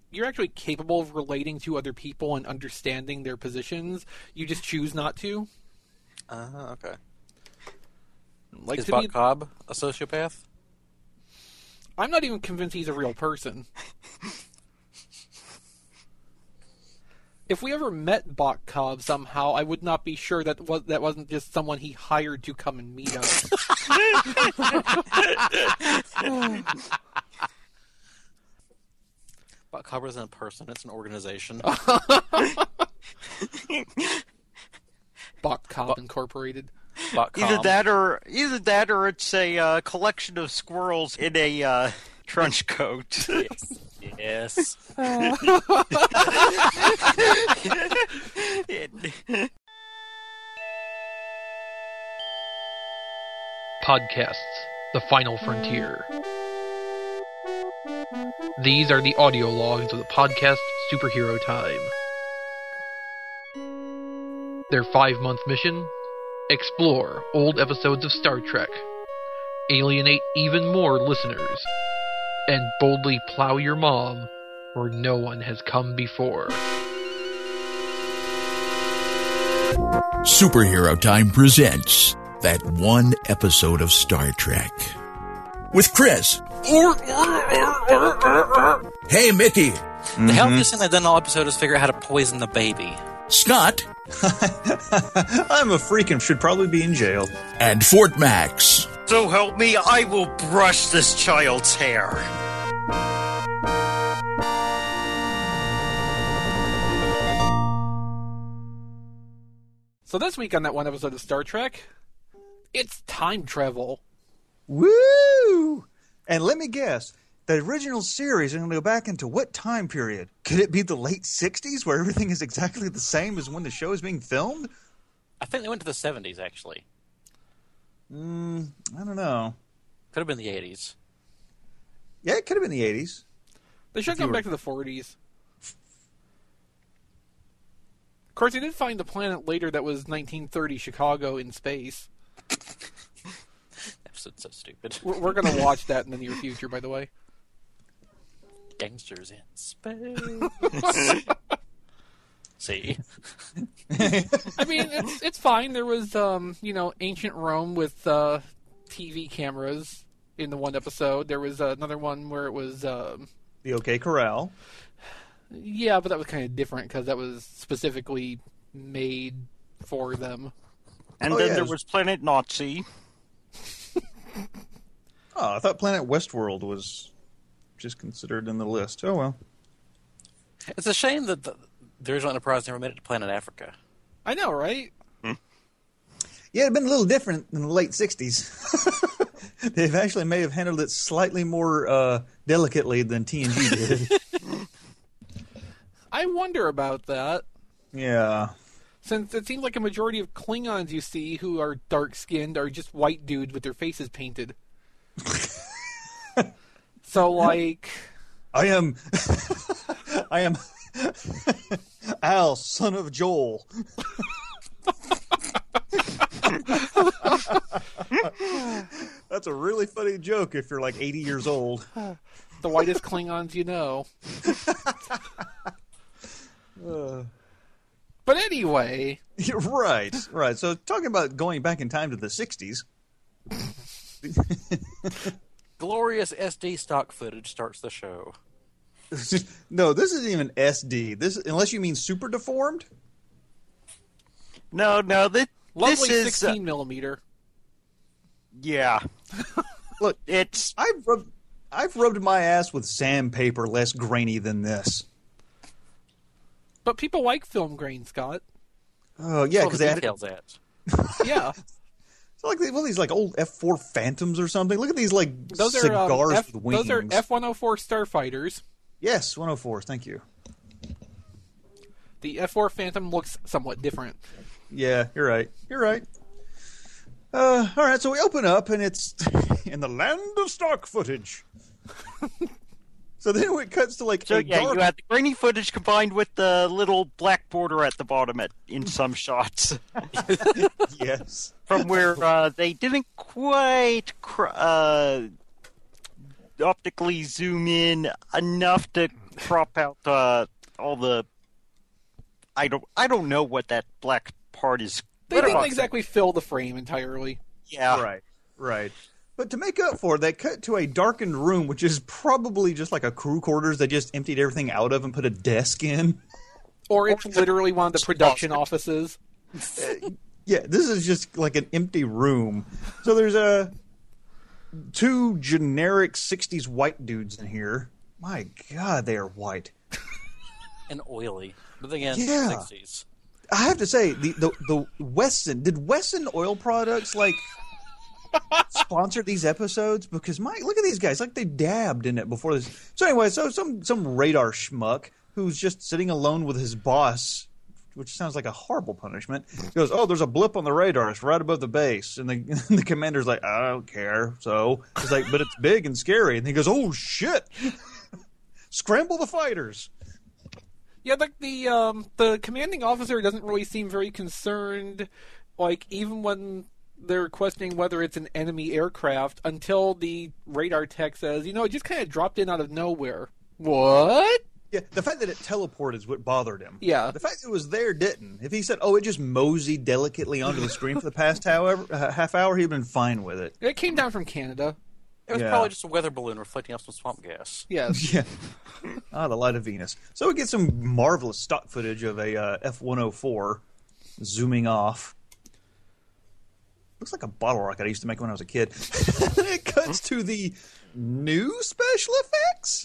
you're actually capable of relating to other people and understanding their positions. You just choose not to. Okay. Like, is to Buck me, Cobb a sociopath? I'm not even convinced he's a real person. If we ever met Bok Cobb somehow, I would not be sure that wasn't just someone he hired to come and meet us. Buck Cobb isn't a person; it's an organization. Bok Cobb Incorporated. Buck Either Cobb. that or it's a collection of squirrels in a trench coat. Yes. Podcasts, The Final Frontier. These are the audio logs of the podcast Superhero Time. Their 5-month mission: explore old episodes of Star Trek, alienate even more listeners, and boldly plow your mom where no one has come before. Superhero Time presents that one episode of Star Trek. With Chris. Hey, Mickey. The healthiest thing they've done all episode is figure out how to poison the baby. Scott. I'm a freak and should probably be in jail. And Fort Max. So help me, I will brush this child's hair. So this week on that one episode of Star Trek, it's time travel. Woo! And let me guess, the original series is going to go back into what time period? Could it be the late 60s where everything is exactly the same as when the show is being filmed? I think they went to the 70s, actually. I don't know. Could have been the 80s. Yeah, it could have been the 80s. They should go back to the 40s. Of course, they did find a planet later that was 1930 Chicago in space. Episode's so stupid. We're going to watch that in the near future, by the way. Gangsters in space. See? I mean, it's fine. There was, ancient Rome with TV cameras in the one episode. There was another one where it was... The OK Corral. Yeah, but that was kind of different because that was specifically made for them. And then there was Planet Nazi. Oh, I thought Planet Westworld was just considered in the list. Oh, well. It's a shame that the original Enterprise never made it to Planet Africa. I know, right? Yeah, it'd been a little different in the late 60s. They've actually may have handled it slightly more delicately than TNG did. I wonder about that. Yeah. Since it seems like a majority of Klingons you see who are dark-skinned are just white dudes with their faces painted. So, like... I am Al, son of Joel. That's a really funny joke if you're like 80 years old. The whitest Klingons you know. But anyway... Right. So talking about going back in time to the 60s. Glorious SD stock footage starts the show. No, this isn't even SD. This, unless you mean super deformed. No, Lovely this is 16 millimeter. Yeah. Look, It's I've rubbed my ass with sandpaper less grainy than this. But people like film grain, Scott. Oh yeah, All because the they had details at. Yeah. it's like these like old F4 Phantoms or something. Look at these like Those are cigars with wings. Those are F-104 starfighters. Yes, 104s. Thank you. The F-4 Phantom looks somewhat different. Yeah, you're right. All right, so we open up, and it's in the land of stock footage. So then it cuts to like you had the grainy footage combined with the little black border at the bottom in some shots. Yes. From where they didn't quite optically zoom in enough to crop out all the. I don't know what that black part is. They didn't exactly fill the frame entirely. Yeah. Right. But to make up for it, they cut to a darkened room, which is probably just like a crew quarters they just emptied everything out of and put a desk in. Or it's literally one of the production offices. Yeah, this is just like an empty room. So there's two generic 60s white dudes in here. My God, they are white. And oily. But again, Yeah. 60s. I have to say, the Wesson, did Wesson Oil Products, like, sponsor these episodes? Because, look at these guys. Like, they dabbed in it before this. So anyway, some radar schmuck who's just sitting alone with his boss, which sounds like a horrible punishment, goes, oh, there's a blip on the radar. It's right above the base. And the commander's like, I don't care. So he's like, but it's big and scary. And he goes, oh, shit. Scramble the fighters. Yeah, the commanding officer doesn't really seem very concerned, like, even when they're questioning whether it's an enemy aircraft, until the radar tech says, it just kind of dropped in out of nowhere. What? Yeah, the fact that it teleported is what bothered him. Yeah. The fact that it was there didn't. If he said, oh, it just moseyed delicately onto the screen for the past half hour, he'd been fine with it. It came down from Canada. It was Yeah. probably just a weather balloon reflecting off some swamp gas. Yes. Yeah. The light of Venus. So we get some marvelous stock footage of a F-104 zooming off. Looks like a bottle rocket I used to make when I was a kid. It cuts to the new special effects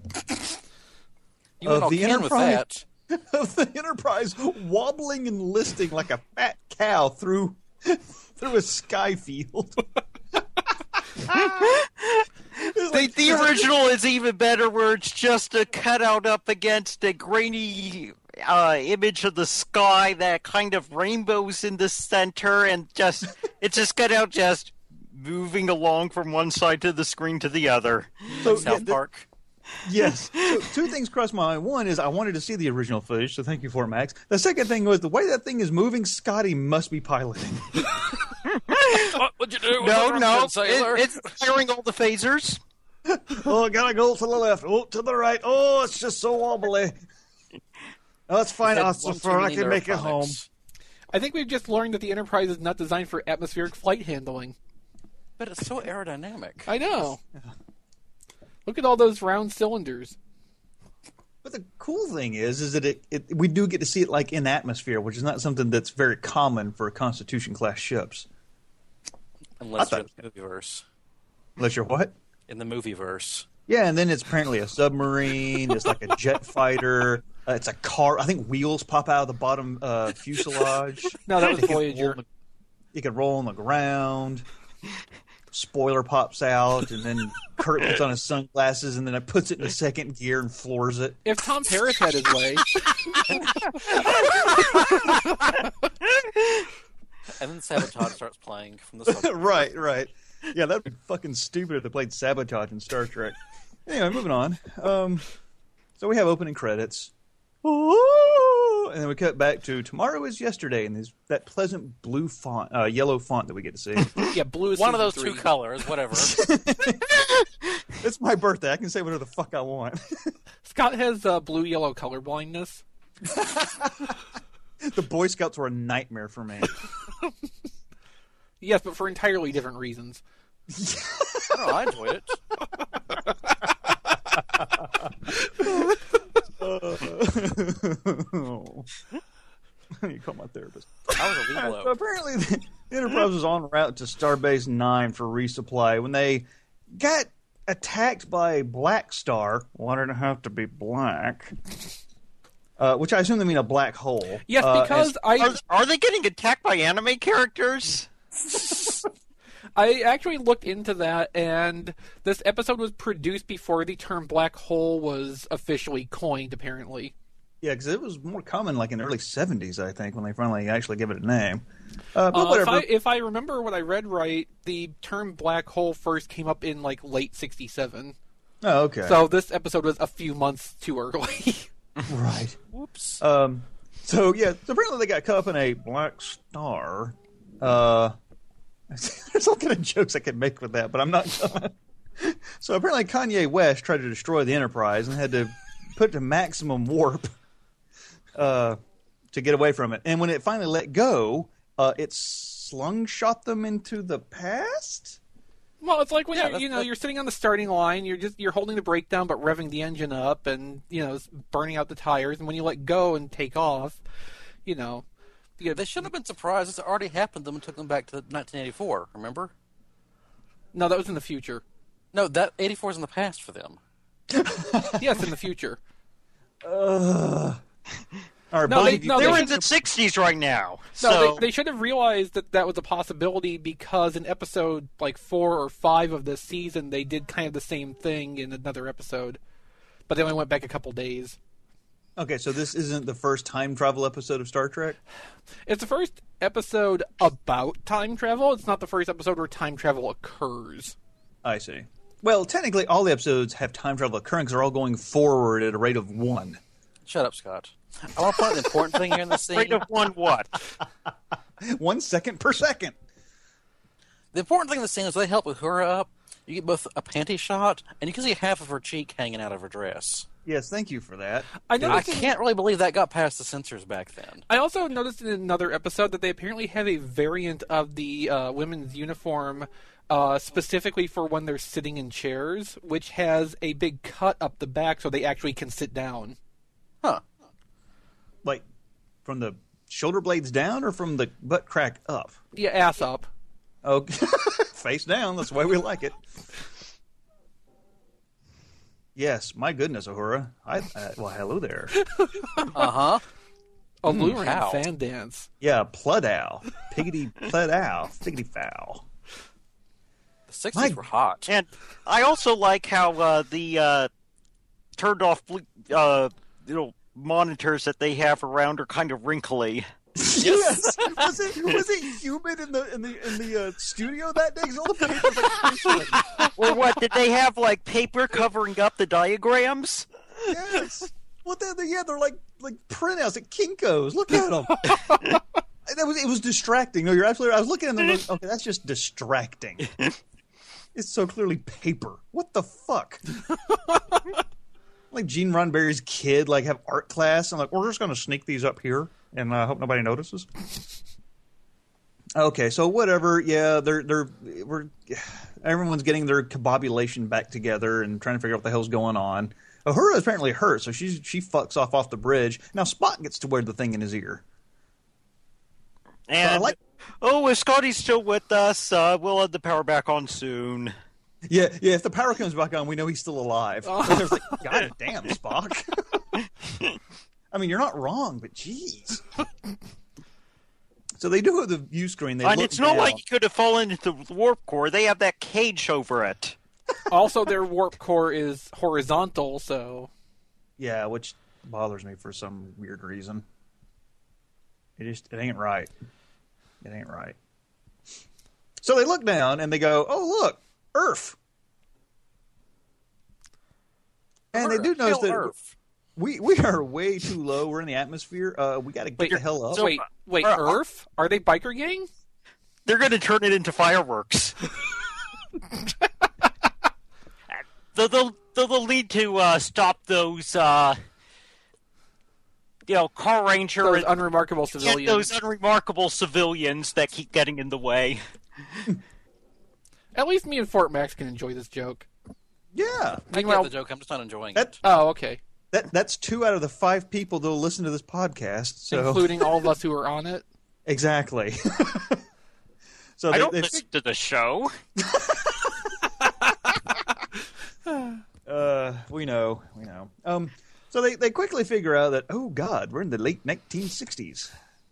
You went all the can with Enterprise. that. Of the Enterprise wobbling and listing like a fat cow through a sky field. The original is even better, where it's just a cutout up against a grainy image of the sky that kind of rainbows in the center, and it's just cut out just moving along from one side to the screen to the other. So, South Park. Yes. So two things crossed my mind. One is I wanted to see the original footage, so thank you for it, Max. The second thing was the way that thing is moving, Scotty must be piloting. What'd you do? No, sailor? it's firing all the phasers. Oh, gotta go to the left. Oh, to the right. Oh, it's just so wobbly. Oh, it's fine, Had Oscar. one too I many can make it home. neurophonics. I think we've just learned that the Enterprise is not designed for atmospheric flight handling. But it's so aerodynamic. I know. Look at all those round cylinders. But the cool thing is that we do get to see it like in atmosphere, which is not something that's very common for Constitution class ships. Unless I you're in thought- the movieverse. Unless you're what? In the movieverse. Yeah, and then it's apparently a submarine. It's like a jet fighter. It's a car. I think wheels pop out of the bottom fuselage. No, that was It can Voyager. You can roll on the ground. Spoiler pops out, and then Kirk puts on his sunglasses, and then it puts it in the second gear and floors it. If Tom Paris had his way. And then Sabotage starts playing from the sub. Right. Yeah, that'd be fucking stupid if they played Sabotage in Star Trek. Anyway, moving on. So we have opening credits. Ooh, and then we cut back to tomorrow is yesterday, and there's that pleasant blue font, yellow font that we get to see. Yeah, blue is One of season those 3. two colors, whatever. It's my birthday. I can say whatever the fuck I want. Scott has blue-yellow color blindness. The Boy Scouts were a nightmare for me. Yes, but for entirely different reasons. I enjoyed it. You call my therapist. I was a So Lilo. apparently, the Enterprise was en route to Starbase 9 for resupply when they got attacked by Black Star. Why did it have to be black? Which I assume they mean a black hole. Yes, because Are they getting attacked by anime characters? I actually looked into that, and this episode was produced before the term black hole was officially coined, apparently. Yeah, because it was more common like in the early 70s, I think, when they finally actually gave it a name. But whatever. If I remember what I read right, the term black hole first came up in like late 67. Oh, okay. So this episode was a few months too early. Right. Whoops. So apparently they got caught up in a black star. There's all kind of jokes I could make with that, but I'm not gonna. So apparently Kanye West tried to destroy the Enterprise and had to put to maximum warp to get away from it. And when it finally let go, it slungshot them into the past? Well, it's like when you're sitting on the starting line, you're holding the brake down but revving the engine up and burning out the tires, and when you let go and take off, They should have been surprised. This already happened to them and took them back to 1984, remember? No, that was in the future. No, that 84 is in the past for them. Yes, in the future. All right, No, Bonnie, They're in the 60s right now. No, So they should have realized that was a possibility because in episode 4 or 5 of this season, they did kind of the same thing in another episode, but they only went back a couple days. Okay, so this isn't the first time travel episode of Star Trek? It's the first episode about time travel. It's not the first episode where time travel occurs. I see. Well, technically, all the episodes have time travel occurring because they're all going forward at a rate of 1. Shut up, Scott. I want to point out the important thing here in this scene. rate of 1 what? 1 second per second. The important thing in the scene is they help Uhura up. You get both a panty shot, and you can see half of her cheek hanging out of her dress. Yes, thank you for that. I I noticed can't really believe that got past the censors back then. I also noticed in another episode that they apparently have a variant of the women's uniform specifically for when they're sitting in chairs, which has a big cut up the back so they actually can sit down. Huh. Like, from the shoulder blades down or from the butt crack up? Yeah, ass up. Okay. Face down, that's the way we like it. Yes, my goodness, Uhura. Well, hello there. Uh-huh. Alluring How? fan dance. Yeah, Pludow. Piggity Pludow. Figgity fowl. The 60s were hot. And I also like how the turned off monitors that they have around are kind of wrinkly. Yes. Was it humid in the studio that day? 'Cause all the paper was like Or what? Did they have like paper covering up the diagrams? yes. Well, they're like printouts at Kinko's. Look at them. It was distracting. No, you're absolutely right. I was looking at them. Like, okay, that's just distracting. It's so clearly paper. What the fuck? Like Gene Roddenberry's kid, have art class. I'm like, we're just going to sneak these up here and hope nobody notices. Okay, so whatever. Yeah, everyone's getting their combobulation back together and trying to figure out what the hell's going on. Uhura is apparently hurt, so she fucks off the bridge. Now Spock gets to wear the thing in his ear. And if Scotty's still with us, we'll have the power back on soon. Yeah. If the power comes back on, we know he's still alive. I was like, God damn, Spock. I mean, you're not wrong, but jeez. So they do have the view screen. And it's not like he could have fallen into the warp core. They have that cage over it. Also, their warp core is horizontal, so... Yeah, which bothers me for some weird reason. It ain't right. It ain't right. So they look down and they go, "Oh, look, Earth." And they do notice that Earth. we are way too low. We're in the atmosphere. We got to get the hell up. Wait, Earth? Are they biker gang? They're going to turn it into fireworks. They'll need to stop those, Car Ranger Those and unremarkable get civilians. those unremarkable civilians that keep getting in the way. At least me and Fort Max can enjoy this joke. Yeah, I get Meanwhile- the joke. I'm just not enjoying that it. Oh, okay. that's 2 out of the 5 people that'll listen to this podcast. So Including all of us who are on it. exactly. So I don't they listen to the show. we know. So they quickly figure out that, oh God, we're in the late 1960s.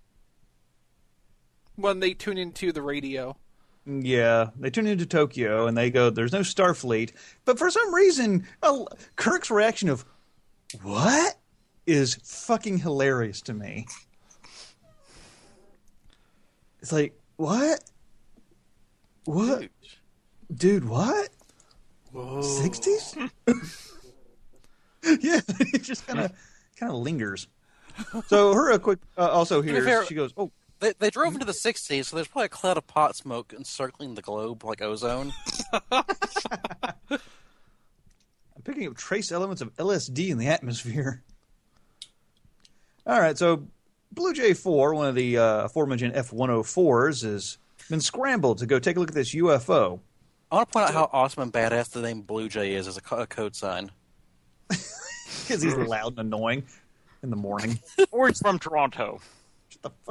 When they tune into the radio. Yeah, they tune into Tokyo and they go, there's no Starfleet. But for some reason, Kirk's reaction of, what? Is fucking hilarious to me. It's like, what? What? Dude, what? Whoa. 60s? Yeah, it just kind of lingers. So her quick also be here, fair- she goes, oh, They drove into the 60s, so there's probably a cloud of pot smoke encircling the globe like ozone. I picking up trace elements of LSD in the atmosphere. All right, so Blue Jay 4, one of the aforementioned F-104s, has been scrambled to go take a look at this UFO. I want to point out how awesome and badass the name Blue Jay is as a code sign. Because he's loud and annoying in the morning. Or he's from Toronto. Shut the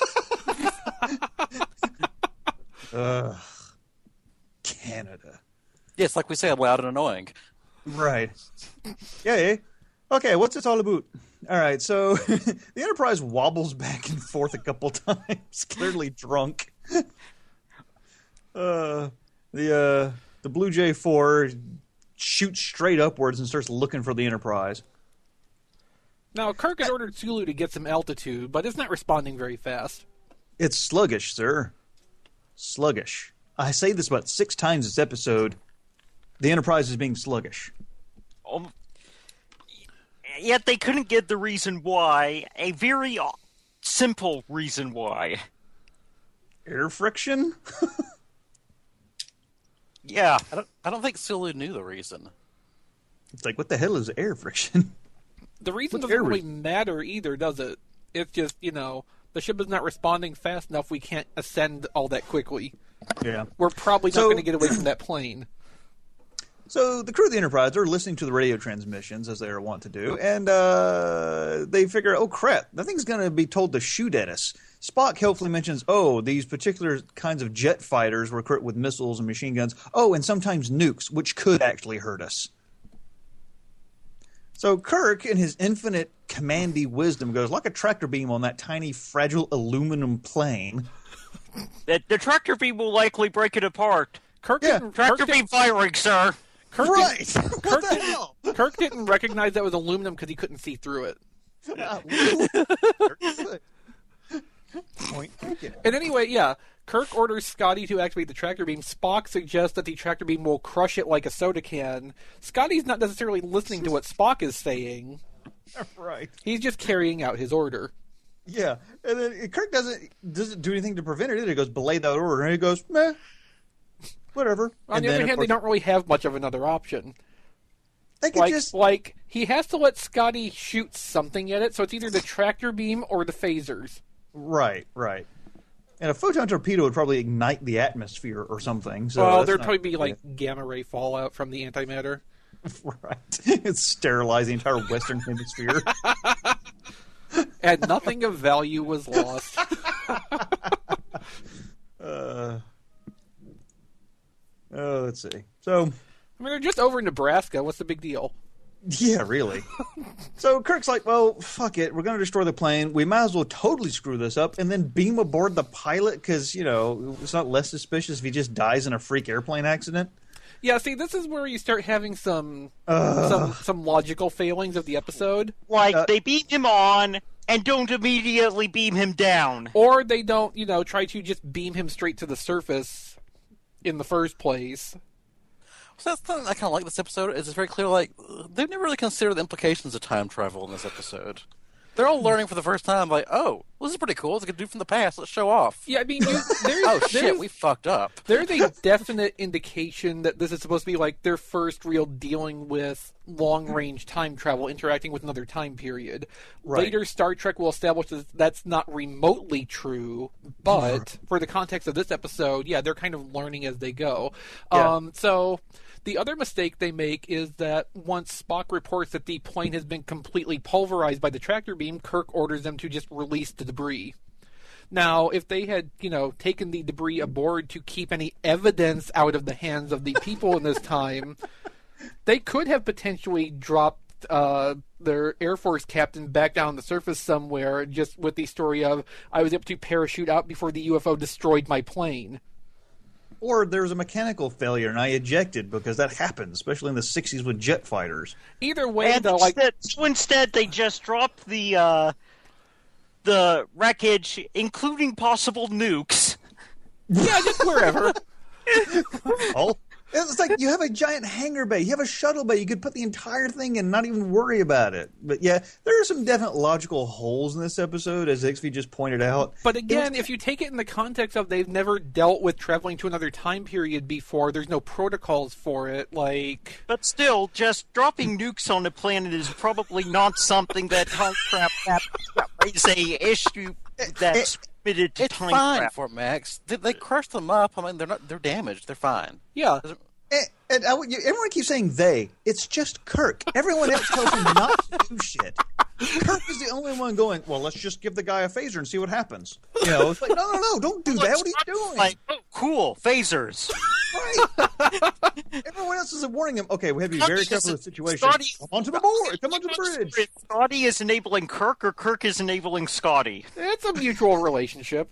fuck Canada. Yes, like we said, loud and annoying. Right. Yeah. Okay, what's this all about? All right, so the Enterprise wobbles back and forth a couple times, clearly drunk. The Blue Jay 4 shoots straight upwards and starts looking for the Enterprise. Now, Kirk had ordered Sulu to get some altitude, but it's not responding very fast. It's sluggish, sir. Sluggish. I say this about 6 times this episode. The Enterprise is being sluggish. Yet they couldn't get the reason why. A very simple reason why. Air friction? Yeah. I don't think Sulu knew the reason. It's like, what the hell is air friction? The reason What's doesn't air really matter either, does it? It's just, the ship is not responding fast enough. We can't ascend all that quickly. Yeah. We're probably not going to get away from that plane. So the crew of the Enterprise are listening to the radio transmissions, as they are wont to do, and they figure, oh, crap, that thing's going to be told to shoot at us. Spock helpfully mentions, these particular kinds of jet fighters were equipped with missiles and machine guns. Oh, and sometimes nukes, which could actually hurt us. So Kirk, in his infinite commandy wisdom, goes, like a tractor beam on that tiny, fragile aluminum plane. The tractor beam will likely break it apart. Tractor beam firing, sir. Kirk Right! What the didn't- hell? Kirk didn't recognize that was aluminum because he couldn't see through it. Point taken. And anyway, Kirk orders Scotty to activate the tractor beam. Spock suggests that the tractor beam will crush it like a soda can. Scotty's not necessarily listening to what Spock is saying. Right. He's just carrying out his order. Yeah, and then Kirk doesn't do anything to prevent it either. He goes, belay that order, and he goes, meh, whatever. On the other hand, they don't really have much of another option. They could just... He has to let Scotty shoot something at it, so it's either the tractor beam or the phasers. Right. And a photon torpedo would probably ignite the atmosphere or something. So Well, that's there'd not- probably be gamma ray fallout from the antimatter. Right. It's sterilized the entire Western Hemisphere. And nothing of value was lost. Let's see. So, I mean, they're just over in Nebraska. What's the big deal? yeah, really. So Kirk's like, well, fuck it. We're going to destroy the plane. We might as well totally screw this up and then beam aboard the pilot because, it's not less suspicious if he just dies in a freak airplane accident. Yeah, see, this is where you start having some logical failings of the episode. They beam him on and don't immediately beam him down. Or they don't, try to just beam him straight to the surface in the first place. So that's the thing I kind of like this episode, is it's very clear, they've never really considered the implications of time travel in this episode. They're all learning for the first time, well, this is pretty cool. It's a good dude from the past. Let's show off. Yeah, I mean, Shit, we fucked up. There's a definite indication that this is supposed to be their first real dealing with long-range time travel, interacting with another time period. Right. Later, Star Trek will establish that that's not remotely true, but for the context of this episode, they're kind of learning as they go. Yeah. So the other mistake they make is that once Spock reports that the plane has been completely pulverized by the tractor beam, Kirk orders them to just release the debris. Now, if they had, taken the debris aboard to keep any evidence out of the hands of the people in this time, they could have potentially dropped their Air Force captain back down on the surface somewhere, just with the story of, I was able to parachute out before the UFO destroyed my plane. Or there was a mechanical failure and I ejected because that happened, especially in the 60s with jet fighters. Either way, And though, instead, they just dropped the wreckage, including possible nukes. yeah, just wherever. Oh, It's like you have a giant hangar bay, you have a shuttle bay, you could put the entire thing in and not even worry about it. But yeah, there are some definite logical holes in this episode, as XV just pointed out. But again, if you take it in the context of they've never dealt with traveling to another time period before, there's no protocols for it, like... But still, just dropping nukes on a planet is probably not something that time travel is a issue that's limited to It's time fine travel. for Max. They crushed them up. I mean, they're damaged. They're fine. Yeah. And everyone keeps saying they. It's just Kirk. Everyone else tells him not to do shit. Kirk is the only one going, well, let's just give the guy a phaser and see what happens. You know, it's like, no, don't do that. What are you doing? Like, oh, cool, phasers. Right. Everyone else is warning him, okay, we have to be very careful of the situation. Scotty- Come onto the board. Come onto the bridge. Scotty is enabling Kirk, or Kirk is enabling Scotty. It's a mutual relationship.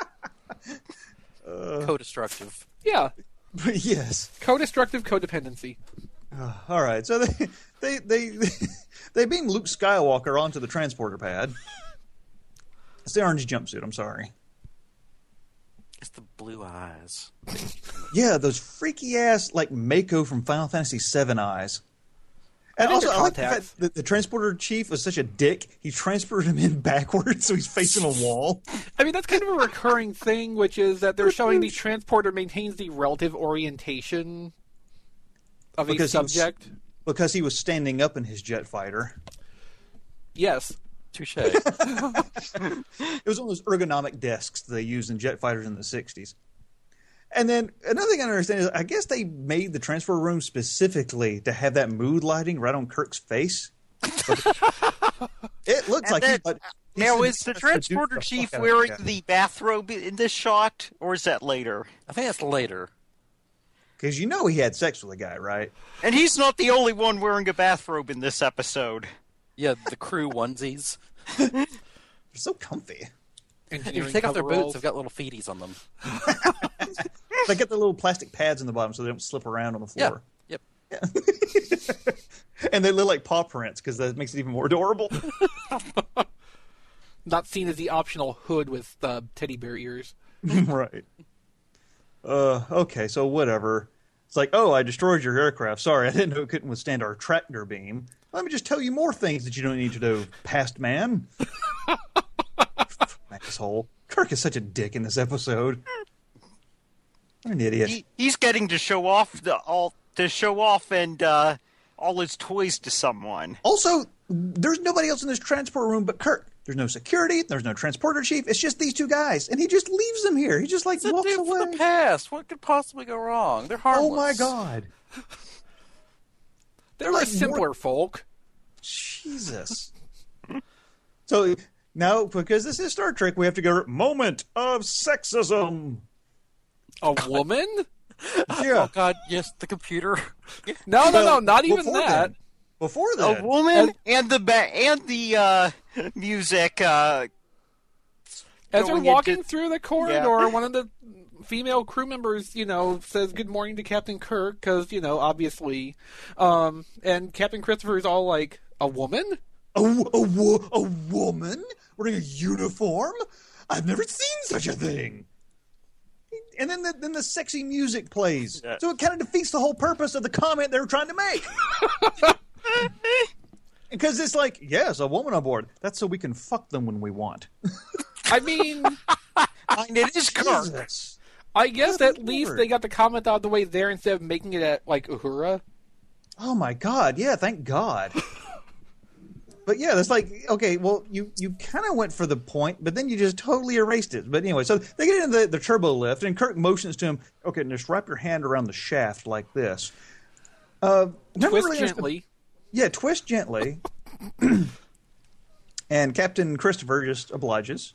Co-destructive. Yeah. But yes. Co-destructive codependency. All right. So they beam Luke Skywalker onto the transporter pad. It's the orange jumpsuit. I'm sorry. It's the blue eyes. Yeah, those freaky ass like Mako from Final Fantasy VII eyes. And think also, they're I like the contacts. fact that the transporter chief was such a dick. He transported him in backwards, so he's facing a wall. I mean, that's kind of a recurring thing, which is that they're showing the transporter maintains the relative orientation of Because a he was- subject. Because he was standing up in his jet fighter. Yes. Touche. It was one of those ergonomic desks they used in jet fighters in the 60s. And then another thing I don't understand is I guess they made the transfer room specifically to have that mood lighting right on Kirk's face. It looks like then- he's Now, is the transporter the chief fuck out of wearing that. the bathrobe in this shot, or is that later? I think that's later. Because you know he had sex with a guy, right? And he's not the only one wearing a bathrobe in this episode. Yeah, the crew onesies. They're so comfy. If you Engineering take off their coveralls. boots, they've got little feeties on them. They get the little plastic pads in the bottom so they don't slip around on the Yeah. floor. Yep. And they look like paw prints because that makes it even more adorable. Not seen as the optional hood with teddy bear ears. Right. Okay, so whatever. It's like, oh, I destroyed your aircraft. Sorry, I didn't know it couldn't withstand our tractor beam. Let me just tell you more things that you don't need to know, past man. Asshole. Kirk is such a dick in this episode. What an idiot. He's getting to show off and all his toys to someone. Also, there's nobody else in this transport room but Kirk. There's no security. There's no transporter chief. It's just these two guys, and he just leaves them here. He just like It's a walks dude away. from the past. What could possibly go wrong? They're harmless. Oh my god! They're like like simpler folk. Jesus. So now, because this is Star Trek, we have to go moment of sexism. A woman? Yeah. Oh God, yes, the computer. No, not even Before that. then. Before A that, woman and the music. As they're going walking into- through the corridor, one of the female crew members, says good morning to Captain Kirk, because, obviously. And Captain Christopher is all like, a woman? a woman wearing a uniform? I've never seen such a thing. And then the sexy music plays. Yeah. So it kind of defeats the whole purpose of the comment they were trying to make. Because it's like, yes, a woman on board. That's so we can fuck them when we want. I mean, And it is Kirk. Jesus. I guess Good at least lord. they got the comment out of the way there instead of making it at, like, Uhura. Oh my god, yeah, thank God. But yeah, that's like, okay, well, you kind of went for the point, but then you just totally erased it. But anyway, so they get into the turbo lift, and Kirk motions to him, okay, just wrap your hand around the shaft like this. Never Twist really understood- gently. Yeah, twist gently. And Captain Christopher just obliges.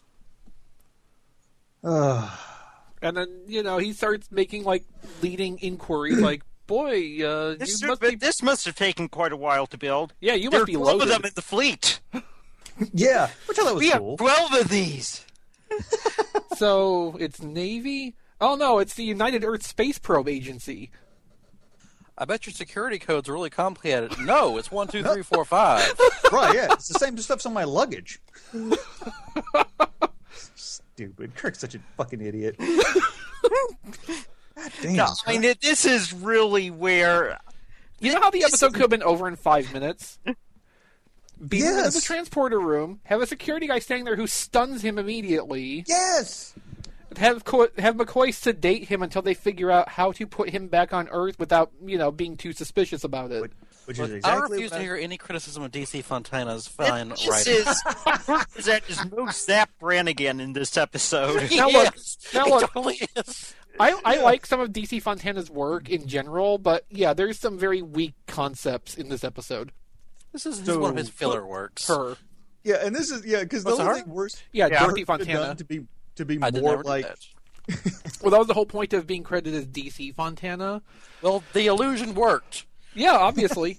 And then, he starts making, like, leading inquiries, like, boy, you must be... This must have taken quite a while to build. Yeah, you There must are be 12 of loaded. them in the fleet. Yeah, which I thought was We have cool. 12 of these. So, it's Navy? Oh, no, it's the United Earth Space Probe Agency. I bet your security code's really complicated. No, it's 1, 2, 3, 4, 5. Right, yeah, it's the same stuff's on my luggage. Stupid. Kirk's such a fucking idiot. God damn. No, I mean, this is really where... You know how the episode could have been over in 5 minutes? Beam him into Yes. the transporter room, have a security guy standing there who stuns him immediately, Yes. have McCoy sedate him until they figure out how to put him back on Earth without, being too suspicious about it. Which is I exactly refuse what to hear any criticism of DC Fontana's fine This writing. is that is most Zap Brannigan in this episode. Now look, now It look, totally is. I like some of DC Fontana's work in general, but yeah, there's some very weak concepts in this episode. This is So- one of his filler works. Her. Yeah, and this is because the What's only her? thing worse. Yeah, Dorothy could have done Fontana. to be I did more never like. that. Well, that was the whole point of being credited as DC Fontana. Well, the illusion worked. Yeah, obviously.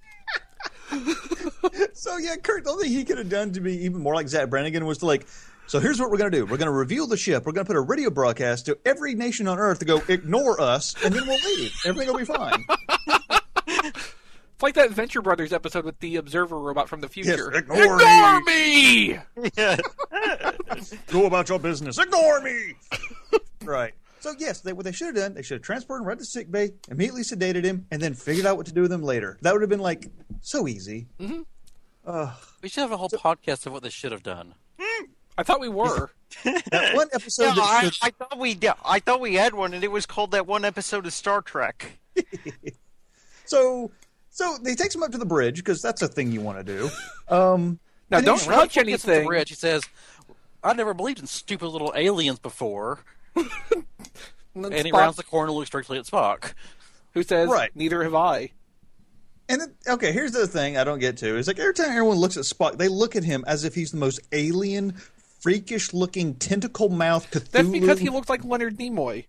So yeah, Kurt, the only thing he could have done to be even more like Zach Brannigan was to like. So here's what we're going to do. We're going to reveal the ship. We're going to put a radio broadcast to every nation on Earth to go ignore us, and then we'll leave. Everything will be fine. It's like that Venture Brothers episode with the Observer robot from the future. Yes, ignore me! Yeah. Go about your business. Ignore me. Right. So yes, what they should have done, they should have transported him right to sick bay, immediately sedated him, and then figured out what to do with him later. That would have been like so easy. We should have a whole podcast of what they should have done. I thought we were. That one episode Yeah, that I should, thought we had one, and it was called that one episode of Star Trek. so they takes him up to the bridge because that's a thing you want to do. Now, And don't he's touch Before he gets to the anything. bridge, he says, "I never believed in stupid little aliens before." And And he Spock, rounds the corner and looks directly at Spock. who says, Right. neither have I. And then, okay, here's the thing I don't get to. Is like every time everyone looks at Spock, they look at him as if he's the most alien, freakish-looking, tentacle-mouthed Cthulhu. That's because he looks like Leonard Nimoy.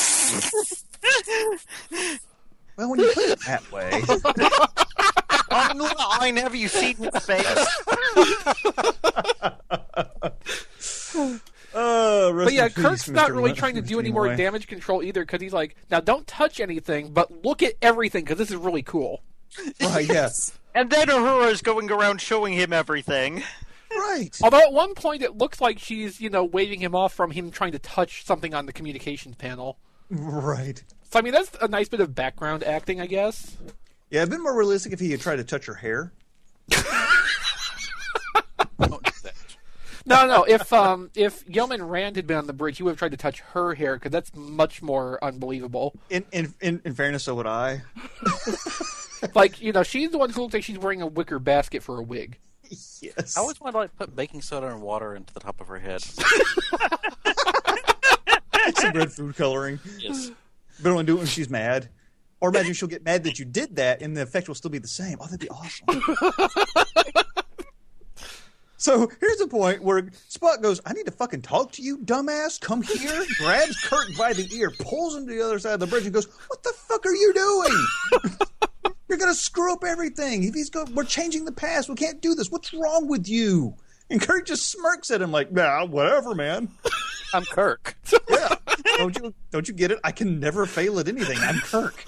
Well, when you put it that way, I mean, have you seen his face? But yeah, rest in Kirk's peace, not Mr. really Le- trying to do Mr. any more Nimoy. damage control either, because he's like, now don't touch anything, but look at everything, because this is really cool. Right? Yes. And then Uhura's going around showing him everything. Right. Although at one point it looks like she's, waving him off from him trying to touch something on the communications panel. Right. So, I mean, that's a nice bit of background acting, I guess. Yeah, it'd been more realistic if he had tried to touch her hair. Don't do that. No. If Yeoman Rand had been on the bridge, he would have tried to touch her hair, because that's much more unbelievable. In fairness, so would I. Like, she's the one who looks like she's wearing a wicker basket for a wig. Yes. I always want to put baking soda and water into the top of her head. Some red food coloring. Yes. But only do it when she's mad. Or imagine she'll get mad that you did that, and the effect will still be the same. Oh, that'd be awesome. So here's the point where Spock goes, "I need to fucking talk to you, dumbass. Come here." Grabs Kirk by the ear, pulls him to the other side of the bridge, and goes, "What the fuck are you doing? You're gonna screw up everything. If we're changing the past. We can't do this. What's wrong with you?" And Kirk just smirks at him like, "Nah, whatever, man. I'm Kirk. Yeah, don't you get it? I can never fail at anything. I'm Kirk."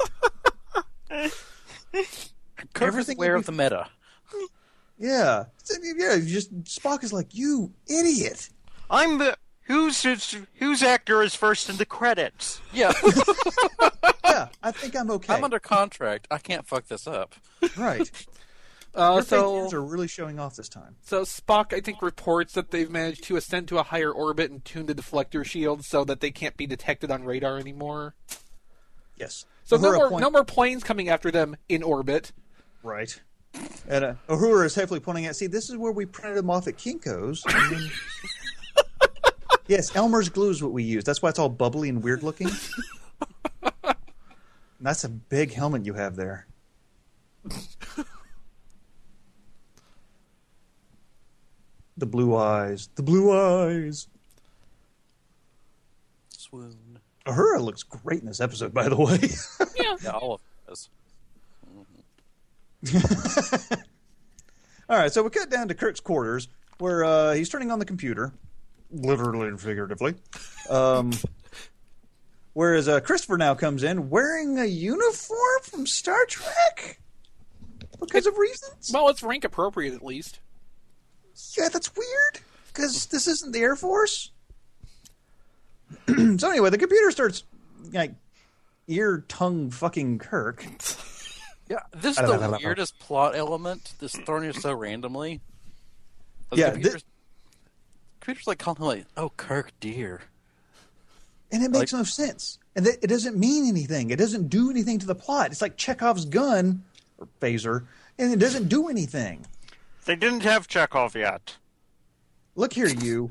Kirk Everything is aware will of the meta. Yeah, Spock is like, "You idiot." I'm the whose actor is first in the credits. Yeah, Yeah, I think I'm okay. I'm under contract. I can't fuck this up. Right. Your fake So ears are really showing off this time. Spock, I think, reports that they've managed to ascend to a higher orbit and tune the deflector shields so that they can't be detected on radar anymore. Yes. So Uhura no more planes coming after them in orbit. Right. And Uhura is heavily pointing out, "See, this is where we printed them off at Kinko's." And then- Yes, Elmer's glue is what we use. That's why it's all bubbly and weird looking. And that's a big helmet you have there. The blue eyes. The blue eyes. Swoon. Uhura looks great in this episode, by the way. Yeah, all of this. All right, so we cut down to Kirk's quarters, where he's turning on the computer, literally and figuratively. Whereas Christopher now comes in wearing a uniform from Star Trek because of reasons. Well, it's rank appropriate at least. Yeah, that's weird because this isn't the Air Force. So anyway, the computer starts like ear tongue fucking Kirk. Yeah, this is the weirdest plot element. This thrown here so randomly. Yeah, computers like calling him like, "Oh, Kirk, dear," and it makes no sense. And it doesn't mean anything. It doesn't do anything to the plot. It's like Chekhov's gun or phaser, and it doesn't do anything. They didn't have Chekhov yet. Look here, you.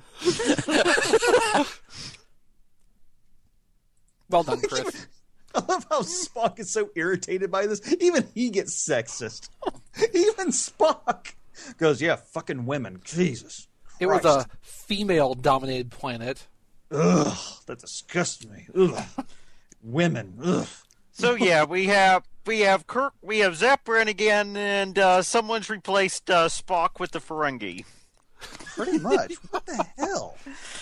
Well done, Chris. I love how Spock is so irritated by this. Even he gets sexist. Even Spock goes, yeah, fucking women. Jesus It was a female-dominated planet. Ugh, that disgusts me. Ugh. Women. Ugh. So yeah, we have Kirk, we have Zephyrin again, and someone's replaced Spock with the Ferengi. Pretty much. What the hell?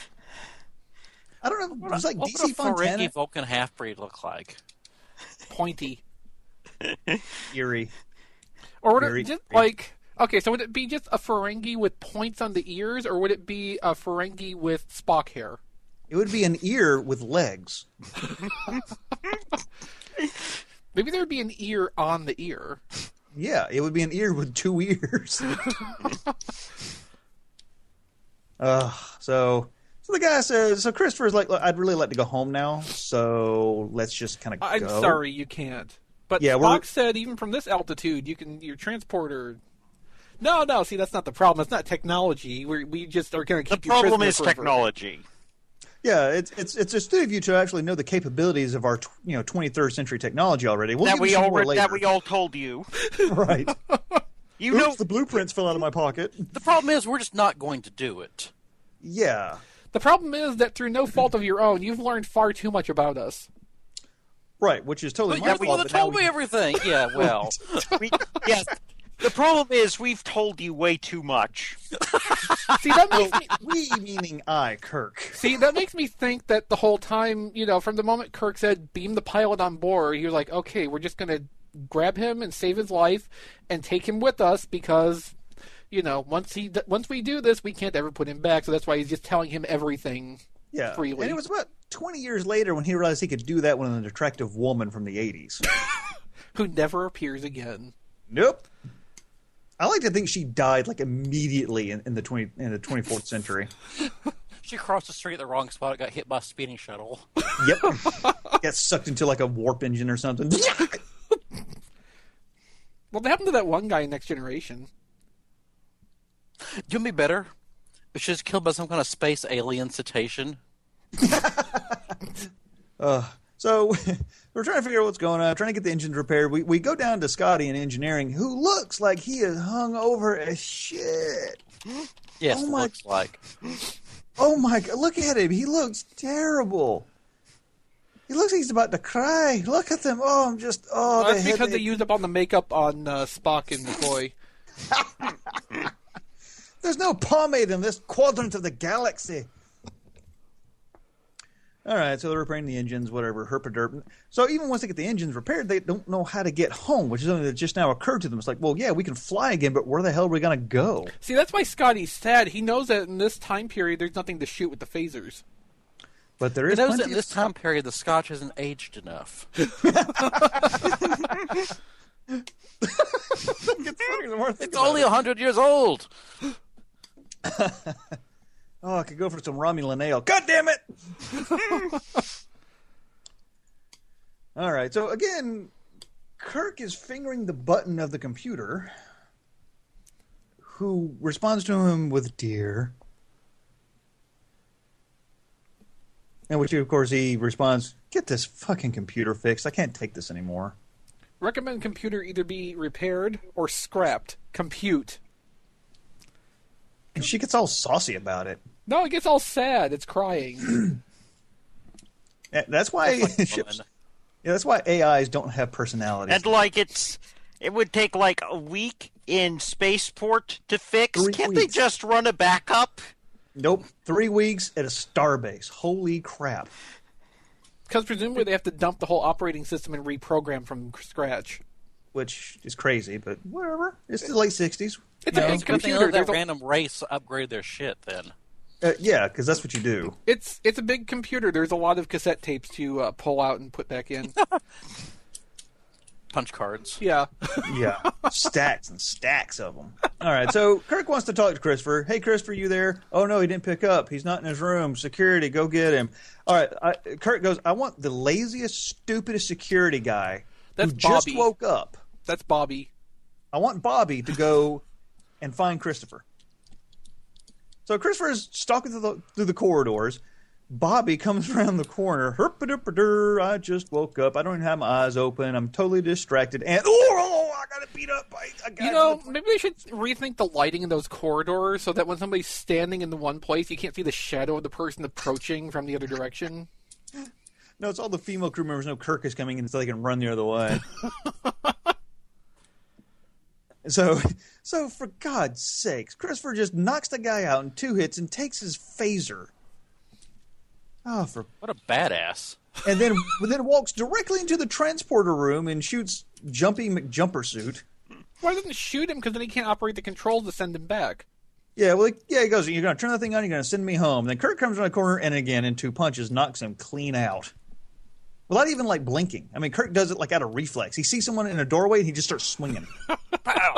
I don't know. It's like what DC would a Fontana. Ferengi Vulcan half-breed look like? Pointy. Eerie. Or would Very it just eerie. like... Okay, so would it be just a Ferengi with points on the ears, or would it be a Ferengi with Spock hair? It would be an ear with legs. Maybe there would be an ear on the ear. Yeah, it would be an ear with two ears. So the guy says, so Christopher's like, look, I'd really like to go home now, so let's just kind of go. I'm sorry, you can't. But Yeah, Spock said even from this altitude, your transporter... No, see, that's not the problem. It's not technology. We just are going to The keep you problem prisoner is forever. technology. Yeah, it's a study of you to actually know the capabilities of our 23rd century technology already. We'll That give we you some all more later. that we all told you. Right. You Oops, know, the blueprints fell out of my pocket. The problem is we're just not going to do it. Yeah. The problem is that through no fault of your own, you've learned far too much about us. Right, which is totally But my you're the fault. one that but now told me everything. Yeah, well. yes. The problem is we've told you way too much. See, that makes me... we, meaning I, Kirk. See, that makes me think that the whole time, from the moment Kirk said, beam the pilot on board, you're like, okay, we're just going to grab him and save his life and take him with us because, once we do this, we can't ever put him back. So that's why he's just telling him everything freely. And it was about 20 years later when he realized he could do that with an attractive woman from the 80s. Who never appears again. Nope. I like to think she died like immediately in the 24th century. She crossed the street at the wrong spot, got hit by a speeding shuttle. Yep. Got sucked into like a warp engine or something. What happened to that one guy in Next Generation? Do me better. If she was killed by some kind of space alien cetacean. So we're trying to figure out what's going on, trying to get the engines repaired. We go down to Scotty in engineering, who looks like he is hung over as shit. Yes, Oh it my- looks like. Oh my God, look at him. He looks terrible. He looks like he's about to cry. Look at them. Oh, That's because they used up all the makeup on Spock and McCoy. There's no pomade in this quadrant of the galaxy. All right, so they're repairing the engines, whatever, herpaderp. So even once they get the engines repaired, they don't know how to get home, which is something that just now occurred to them. It's like, well, yeah, we can fly again, but where the hell are we going to go? See, that's why Scotty's sad. He knows that in this time period, there's nothing to shoot with the phasers. But there He is knows that plenty in this time period the Scotch isn't aged enough. It's only 100 years old. Oh, I could go for some Romulan ale. God damn it! All right, so again, Kirk is fingering the button of the computer, who responds to him with "dear," and which, of course, he responds, "Get this fucking computer fixed. I can't take this anymore." Recommend computer either be repaired or scrapped. Compute. And she gets all saucy about it. No, it gets all sad. It's crying. Yeah, that's why ships. Yeah, that's why AIs don't have personalities. And it would take like a week in spaceport to fix. 3 Can't they weeks. just run a backup? Nope, 3 weeks at a starbase. Holy crap! Because presumably they have to dump the whole operating system and reprogram from scratch. Which is crazy, but whatever. It's the late 60s. It's You a know, big Good thing computer. that There's a- random race upgrade their shit then. Yeah, because that's what you do. It's a big computer. There's a lot of cassette tapes to pull out and put back in. Punch cards. Yeah. Yeah, stacks and stacks of them. All right, so Kirk wants to talk to Christopher. Hey, Christopher, you there? Oh, no, he didn't pick up. He's not in his room. Security, go get him. All right, Kirk goes, I want the laziest, stupidest security guy That's who just Bobby. woke up. That's Bobby. I want Bobby to go and find Christopher. So Christopher is stalking through the corridors. Bobby comes around the corner. Herp-a-derp-a-der, I just woke up. I don't even have my eyes open. I'm totally distracted. And, I got to beat up by a guy. Maybe they should rethink the lighting in those corridors so that when somebody's standing in the one place, you can't see the shadow of the person approaching from the other direction. No, it's all the female crew members know Kirk is coming in so they can run the other way. So for God's sakes, Christopher just knocks the guy out in 2 hits and takes his phaser. Oh, What a badass. and then walks directly into the transporter room and shoots Jumpy McJumpersuit. Why doesn't he shoot him? Because then he can't operate the controls to send him back. Yeah, well, he goes, you're going to turn that thing on, you're going to send me home. Then Kirk comes around the corner and again, in 2 punches, knocks him clean out. Without even, blinking. I mean, Kirk does it, out of reflex. He sees someone in a doorway and he just starts swinging. Pow!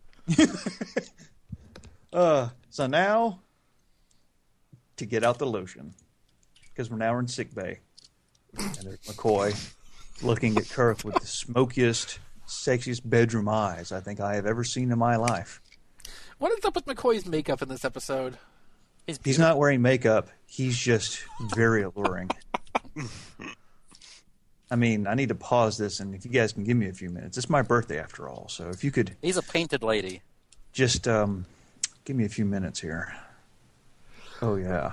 So now, to get out the lotion. Because we're in sick bay. And there's McCoy looking at Kirk with the smokiest, sexiest bedroom eyes I think I have ever seen in my life. What is up with McCoy's makeup in this episode? He's not wearing makeup. He's just very alluring. I mean, I need to pause this, and if you guys can give me a few minutes. It's my birthday, after all, so if you could He's a painted lady. just give me a few minutes here. Oh, yeah.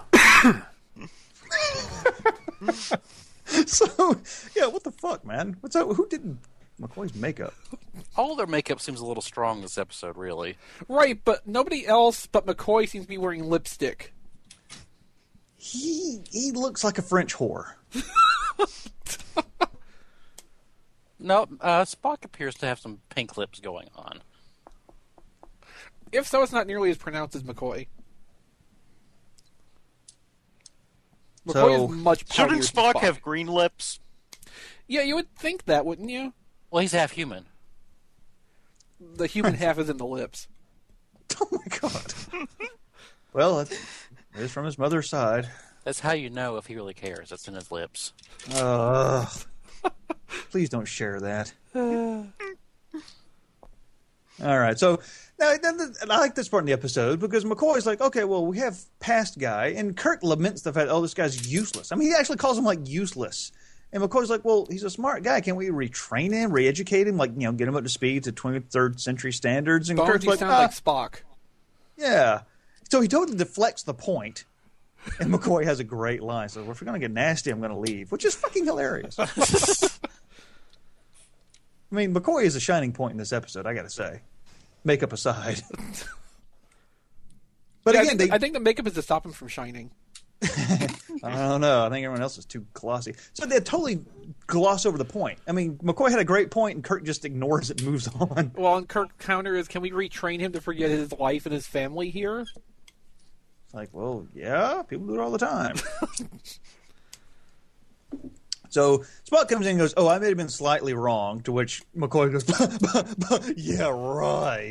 So, yeah, what the fuck, man? What's up? Who did McCoy's makeup? All their makeup seems a little strong this episode, really. Right, but nobody else but McCoy seems to be wearing lipstick. He looks like a French whore. No, Spock appears to have some pink lips going on. If so, it's not nearly as pronounced as McCoy. McCoy So, is much Shouldn't powdier than Spock have green lips? Yeah, you would think that, wouldn't you? Well, he's half human. The human half is in the lips. Oh, my God. Well, it is from his mother's side. That's how you know if he really cares. That's in his lips. Please don't share that. All right, so now I like this part in the episode because McCoy's like, okay, well, we have past guy, and Kirk laments the fact, this guy's useless. I mean, he actually calls him useless, and McCoy's like, well, he's a smart guy. Can't we retrain him, re-educate him, get him up to speed to 23rd century standards? And Bones, Kirk's you like, sound like Spock. yeah. So he totally deflects the point, and McCoy has a great line. So if we're going to get nasty, I'm going to leave, which is fucking hilarious. I mean, McCoy is a shining point in this episode, I got to say. Makeup aside. But Yeah, again, I think the makeup is to stop him from shining. I don't know. I think everyone else is too glossy. So they totally gloss over the point. I mean, McCoy had a great point, and Kirk just ignores it and moves on. Well, and Kirk's counter is, can we retrain him to forget his life and his family here? It's like, well, yeah, people do it all the time. So Spock comes in and goes, I may have been slightly wrong, to which McCoy goes, yeah, right.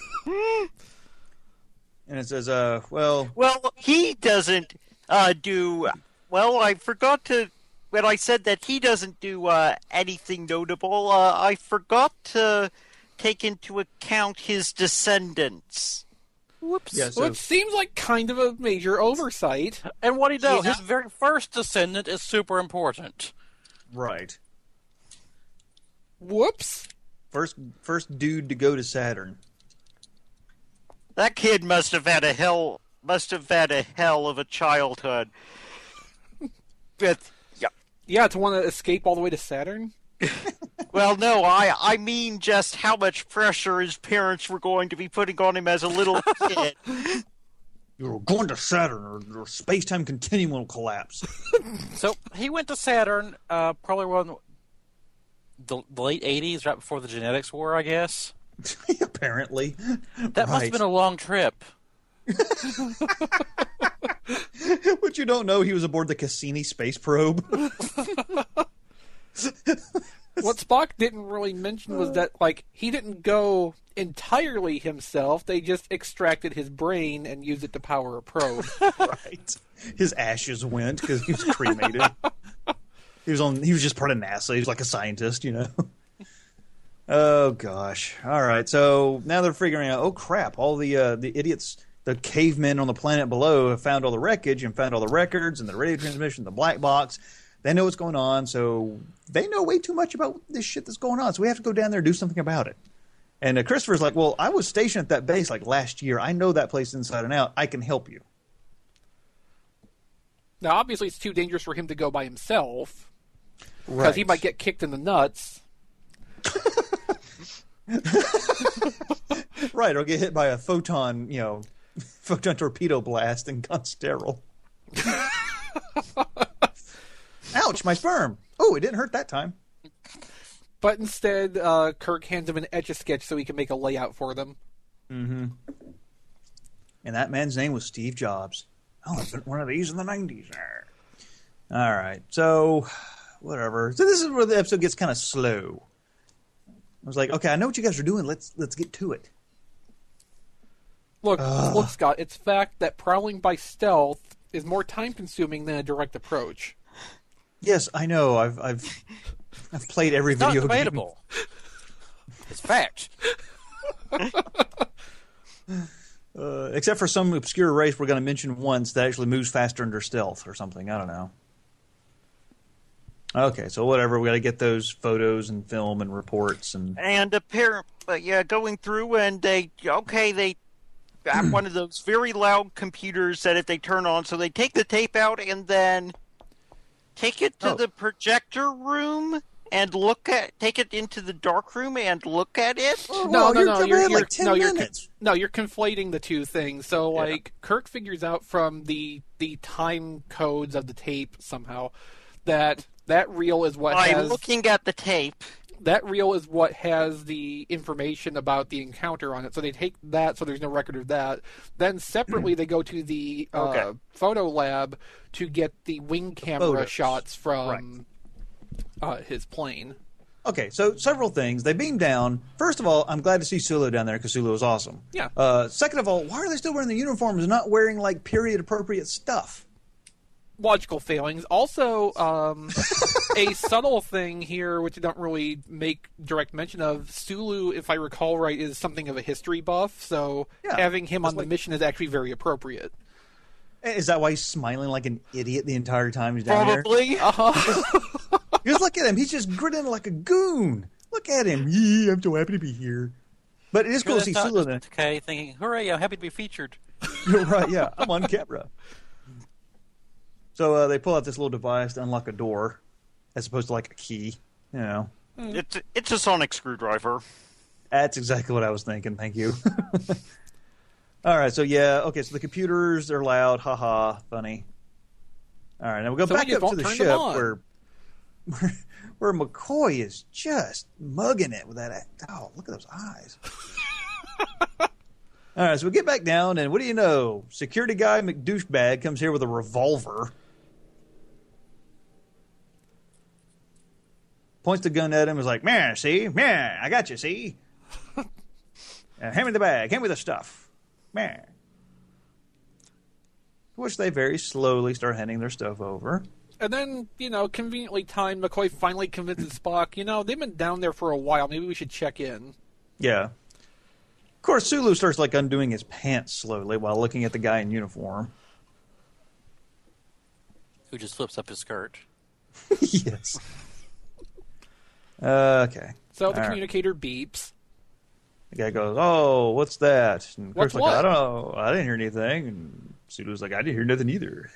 And it says, well, he doesn't do... Well, I forgot to... When I said that he doesn't do anything notable, I forgot to take into account his descendants. Whoops. yeah, so, Which seems like kind of a major oversight. And what do you know? Yeah. His very first descendant is super important. right. Whoops. First dude to go to Saturn. That kid must have had a hell of a childhood. But Yeah, to want to escape all the way to Saturn? well, no, I mean just how much pressure his parents were going to be putting on him as a little kid. You're going to Saturn, or space-time continuum will collapse. So he went to Saturn, probably around the late 80s, right before the genetics war, I guess. Apparently. That must have been a long trip. what you don't know, he was aboard the Cassini space probe. What Spock didn't really mention was that, like, he didn't go entirely himself. They just extracted his brain and used it to power a probe. Right. His ashes went because he was cremated. He was just part of NASA. He was like a scientist, you know. Oh gosh. All right. So now they're figuring out, oh crap, all the idiots, the cavemen on the planet below have found all the wreckage and found all the records and the radio transmission, the black box. They know what's going on, so they know way too much about this shit that's going on. So we have to go down there and do something about it. And Christopher's like, well, I was stationed at that base like last year. I know that place inside and out. I can help you. Now, obviously, it's too dangerous for him to go by himself. Because Right. he might get kicked in the nuts. Right, or get hit by a photon torpedo blast and gone sterile. Ouch, my sperm. Oh, it didn't hurt that time. But instead, Kirk hands him an Etch-a-Sketch so he can make a layout for them. Mm-hmm. And that man's name was Steve Jobs. Oh, I built one of these in the 90s. All right, so whatever. So this is where the episode gets kind of slow. I was like, okay, I know what you guys are doing. Let's get to it. Look, Scott, it's fact that prowling by stealth is more time-consuming than a direct approach. Yes, I know. I've played every It's not video game. debatable. It's fact. Except for some obscure race we're going to mention once that actually moves faster under stealth or something. I don't know. Okay, so whatever. We got to get those photos and film and reports and apparently, going through and they got one of those very loud computers that if they turn on, so they take the tape out and then take it to the projector room and take it into the dark room and look at it. No, you're like 10 minutes. You're conflating the two things. So, like, Kirk figures out from the time codes of the tape somehow that reel is what I'm looking at the tape. That reel is what has the information about the encounter on it. So they take that, so there's no record of that. Then separately, they go to the photo lab to get the wing camera Photos. shots from his plane. Okay, so several things. They beam down. First of all, I'm glad to see Sulu down there because Sulu is awesome. Yeah. Second of all, why are they still wearing the uniforms and not wearing, like, period-appropriate stuff? Logical failings. Also, a subtle thing here, which I don't really make direct mention of, Sulu, if I recall right, is something of a history buff, so having him on the mission is actually very appropriate. Is that why he's smiling like an idiot the entire time he's down Probably. Uh-huh. Just look at him. He's just grinning like a goon. Look at him. Yeah, I'm so happy to be here. But it is cool to see Sulu then. Okay, thinking, hooray, I'm happy to be featured. You're right, yeah. I'm on camera. So they pull out this little device to unlock a door, as opposed to like a key. You know, It's a sonic screwdriver. that's exactly what I was thinking. Thank you. All right, so okay, so the computers are loud, haha, funny. All right, now we go back up to the ship where McCoy is just mugging it with that. Oh, look at those eyes. All right, so we get back down, and what do you know? Security guy McDouchebag comes here with a revolver. Points the gun at him, is like, man, see? Man, I got you, see? Hand me the bag. Hand me the stuff. Man. Which they very slowly start handing their stuff over. And then, conveniently timed, McCoy finally convinces Spock, they've been down there for a while. Maybe we should check in. Yeah. Of course, Sulu starts, like, undoing his pants slowly while looking at the guy in uniform. Who just flips up his skirt. Yes. Okay. So the communicator beeps. The guy goes, oh, what's that? And Kirk's like, what? I don't know. I didn't hear anything. And Sulu's like, I didn't hear nothing either.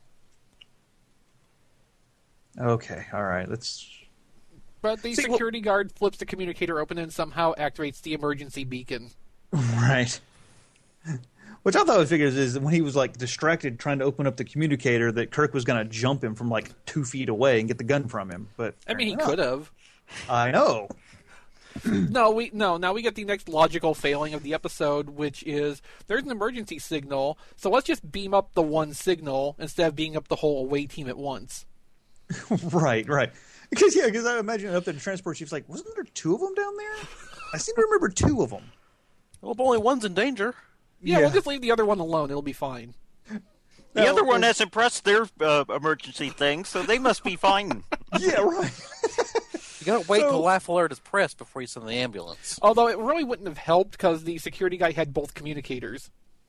Okay, all right, let's... But the security guard flips the communicator open and somehow activates the emergency beacon. Right. Which I thought it figures is when he was, like, distracted trying to open up the communicator that Kirk was going to jump him from, like, 2 feet away and get the gun from him. But I mean, he could have. I know. Now we get the next logical failing of the episode, which is there's an emergency signal, so let's just beam up the one signal instead of beaming up the whole away team at once. Right. Because I imagine up there the transport chief's like, wasn't there 2 of them down there? I seem to remember 2 of them. Well, but only one's in danger. Yeah, we'll just leave the other one alone. It'll be fine. The other one hasn't pressed their emergency thing, so they must be fine. Yeah, right. You gotta wait till Laugh Alert is pressed before you send the ambulance. Although it really wouldn't have helped because the security guy had both communicators.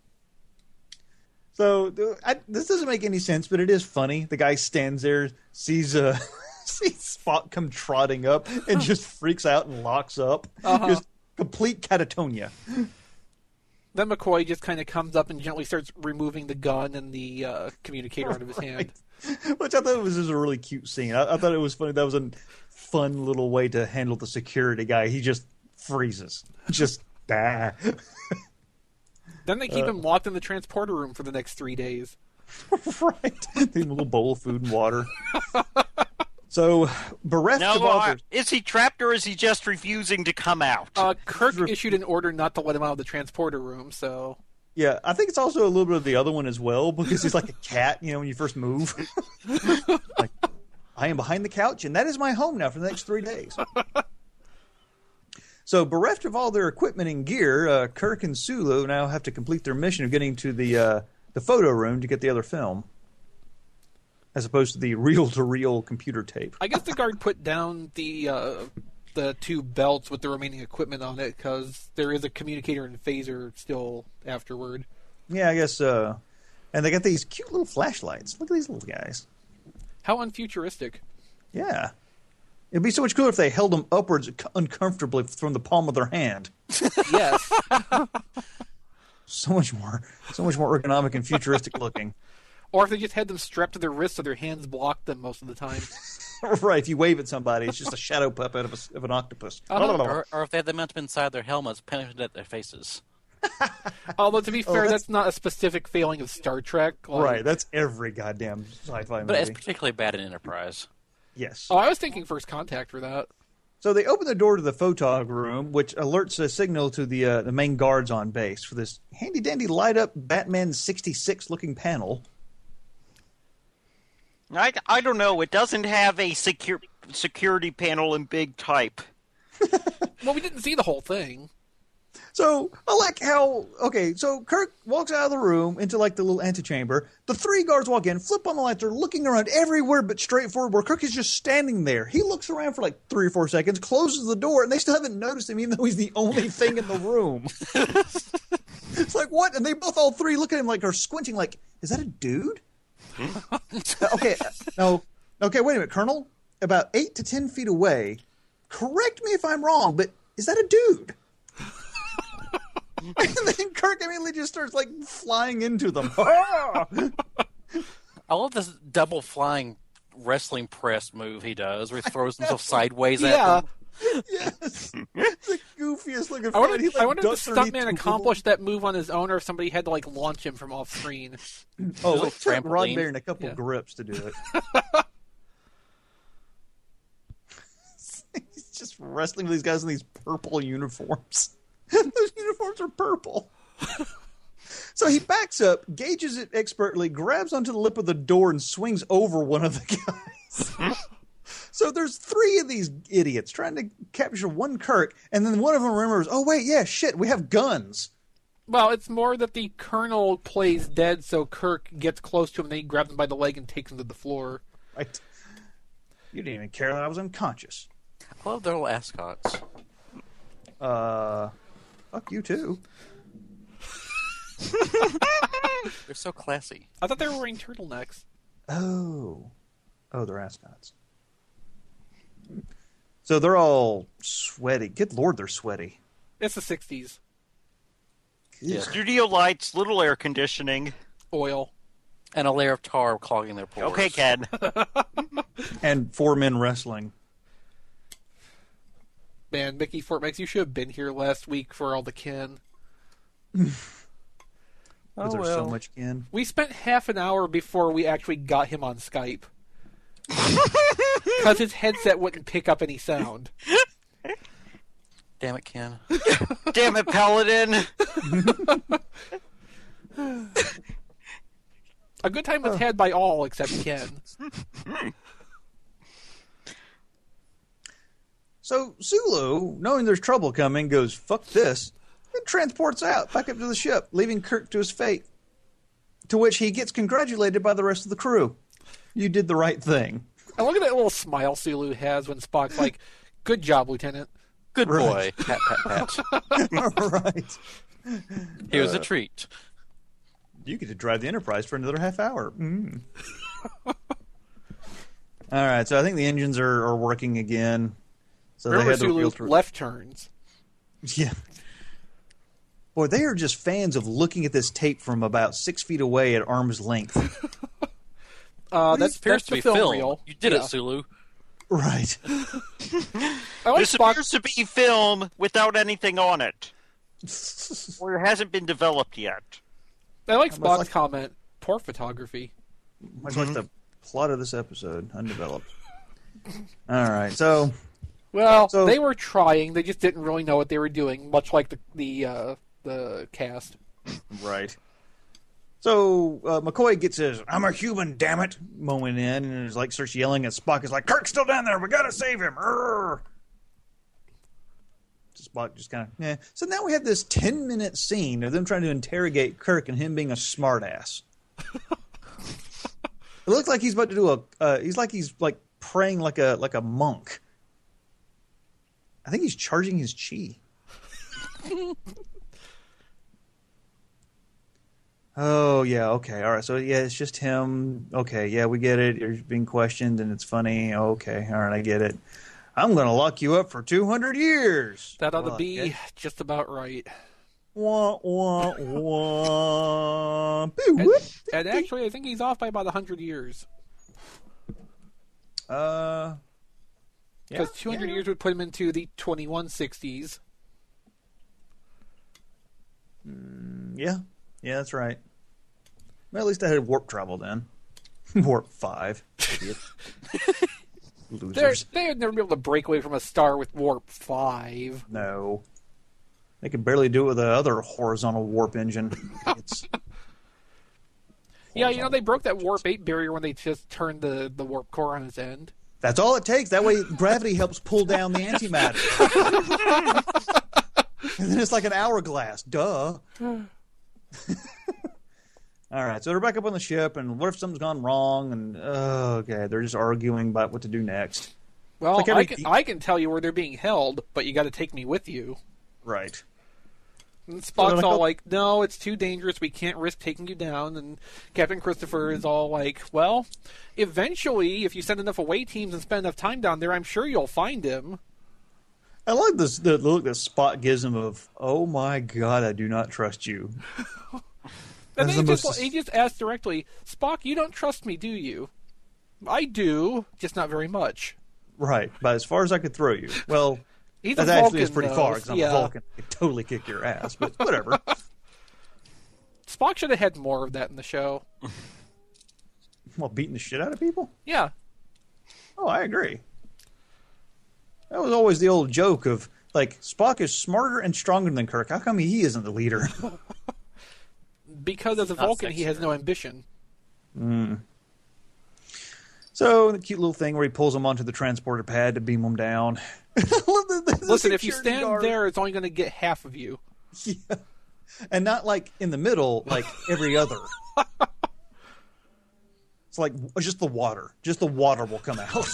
So this doesn't make any sense, but it is funny. The guy stands there, sees Spock come trotting up, and just freaks out and locks up. Just complete catatonia. Then McCoy just kind of comes up and gently starts removing the gun and the communicator out of his hand. Which I thought was just a really cute scene. I thought it was funny. That was a fun little way to handle the security guy. He just freezes. Just, bah. Then they keep him locked in the transporter room for the next 3 days. Right. Give him a little bowl of food and water. So, bereft of all their... Is he trapped or is he just refusing to come out? Kirk issued an order not to let him out of the transporter room, so... Yeah, I think it's also a little bit of the other one as well, because he's like a cat, when you first move. Like, I am behind the couch, and that is my home now for the next 3 days. So, bereft of all their equipment and gear, Kirk and Sulu now have to complete their mission of getting to the photo room to get the other film, as opposed to the reel-to-reel computer tape. I guess the guard put down the 2 belts with the remaining equipment on it, because there is a communicator and phaser still afterward. Yeah, I guess, and they got these cute little flashlights. Look at these little guys. How unfuturistic. Yeah. It'd be so much cooler if they held them upwards uncomfortably from the palm of their hand. Yes. So much more ergonomic and futuristic looking. Or if they just had them strapped to their wrists so their hands blocked them most of the time. Right, if you wave at somebody, it's just a shadow puppet of an octopus. Or if they had them mounted inside their helmets, pointed at their faces. Although, to be fair, that's not a specific failing of Star Trek. Right, that's every goddamn sci-fi movie. But it's particularly bad in Enterprise. Yes. Oh, I was thinking First Contact for that. So they open the door to the photog room, which alerts a signal to the main guards on base for this handy-dandy light-up Batman 66-looking panel. I don't know. It doesn't have a security panel in big type. Well, we didn't see the whole thing. So, I like how... Okay, so Kirk walks out of the room into, the little antechamber. The 3 guards walk in, flip on the lights. They're looking around everywhere but straight forward, where Kirk is just standing there. He looks around for 3 or 4 seconds, closes the door, and they still haven't noticed him, even though he's the only thing in the room. It's like, what? And they both, all 3, look at him are squinting is that a dude? Okay, wait a minute, Colonel. About 8 to 10 feet away, correct me if I'm wrong, but is that a dude? And then Kirk immediately just starts flying into them. I love this double flying wrestling press move he does, where he throws himself sideways at them. Yes, the goofiest looking. I wonder if the stuntman accomplished that move on his own, or if somebody had to launch him from off screen. Oh, it took Rod Baer and a couple grips to do it. He's just wrestling with these guys in these purple uniforms. Those uniforms are purple. So he backs up, gauges it expertly, grabs onto the lip of the door, and swings over one of the guys. So there's 3 of these idiots trying to capture one Kirk, and then one of them remembers, oh, wait, yeah, shit, we have guns. Well, it's more that the Colonel plays dead, so Kirk gets close to him, and then he grabs him by the leg and takes him to the floor. Right. You didn't even care that I was unconscious. I love their little ascots. Fuck you, too. They're so classy. I thought they were wearing turtlenecks. Oh, they're ascots. So they're all sweaty. Good Lord, they're sweaty. It's the 60s. Yeah. Studio lights, little air conditioning. Oil. And a layer of tar clogging their pores. Okay, Ken. And 4 men wrestling. Man, Mickey Fortmax, you should have been here last week for all the kin. Because there's so much kin. We spent half an hour before we actually got him on Skype. Because his headset wouldn't pick up any sound. Damn it, Ken. Damn it, Paladin! A good time was had by all except Ken. So Sulu, knowing there's trouble coming, goes, fuck this, and transports out back up to the ship, leaving Kirk to his fate. To which he gets congratulated by the rest of the crew. You did the right thing. And look at that little smile Sulu has when Spock's like, good job, Lieutenant. Good boy. Right. Pat, pat, pat. All right. Here's a treat. You get to drive the Enterprise for another half hour. All right, so I think the engines are working again. So Remember they had the Sulu's real left turns. Yeah. Boy, they are just fans of looking at this tape from about 6 feet away at arm's length. That's Appears to the be film film. reel. You did Yeah. it, Sulu. Right. I like This Spock. appears to be film without anything on it. Or it hasn't been developed yet. I like much Spock's like- comment. Poor photography. Much like the plot of this episode, undeveloped. All right, so Well, So- they were trying. They just didn't really know what they were doing, much like the cast. right. So McCoy gets his "I'm a human, damn it" moment in, and is like starts yelling at Spock. Is like, "Kirk's still down there. We gotta save him." Urgh. So Spock just kind of yeah. So now we have this 10-minute scene of them trying to interrogate Kirk and him being a smartass. It looks like he's about to do a. He's like praying like a monk. I think he's charging his chi. Oh, yeah, okay, all right. So, yeah, it's just him. Okay, yeah, we get it. You're being questioned, and it's funny. Okay, all right, I get it. I'm going to lock you up for 200 years. That ought to Look, be yeah. just about right. Wah, wah, wah. Boo, And, whoop. and actually, I think he's off by about 100 years. Yeah, Because 200 years would put him into the 2160s. Yeah, that's right. Well, at least I had warp travel then. Warp 5. Idiot. Losers. They would never be able to break away from a star with warp 5. No. They could barely do it with the other horizontal warp engine. It's Yeah, you know, they broke that warp 8 barrier when they just turned the warp core on its end. That's all it takes. That way gravity helps pull down the antimatter. And then it's like an hourglass. Duh. All right, so they're back up on the ship, and what if something's gone wrong? And, okay, they're just arguing about what to do next. Well, Like I can tell you where they're being held, but you got to take me with you. Right. And Spock's Well, all like, no, it's too dangerous. We can't risk taking you down. And Captain Christopher is all like, well, eventually, if you send enough away teams and spend enough time down there, I'm sure you'll find him. I like this, the look that Spock gives him of, oh my god, I do not trust you. And That's then the most- he just asked directly, Spock, you don't trust me, do you? I do, just not very much. Right, but as far as I could throw you. Well, He's a that actually Vulcan, is pretty though, far, because I'm yeah. a Vulcan. I could totally kick your ass, but whatever. Spock should have had more of that in the show. Well, beating the shit out of people? Yeah. Oh, I agree. That was always the old joke of, like, Spock is smarter and stronger than Kirk. How come he isn't the leader? Because as a Not Vulcan, he has sexier. no ambition. So, the cute little thing where he pulls him onto the transporter pad to beam him down. The Listen, if you security stand guard. there, it's only going to get half of you. Yeah. And not, like, in the middle, like every other. It's like just the water. Just the water will come out.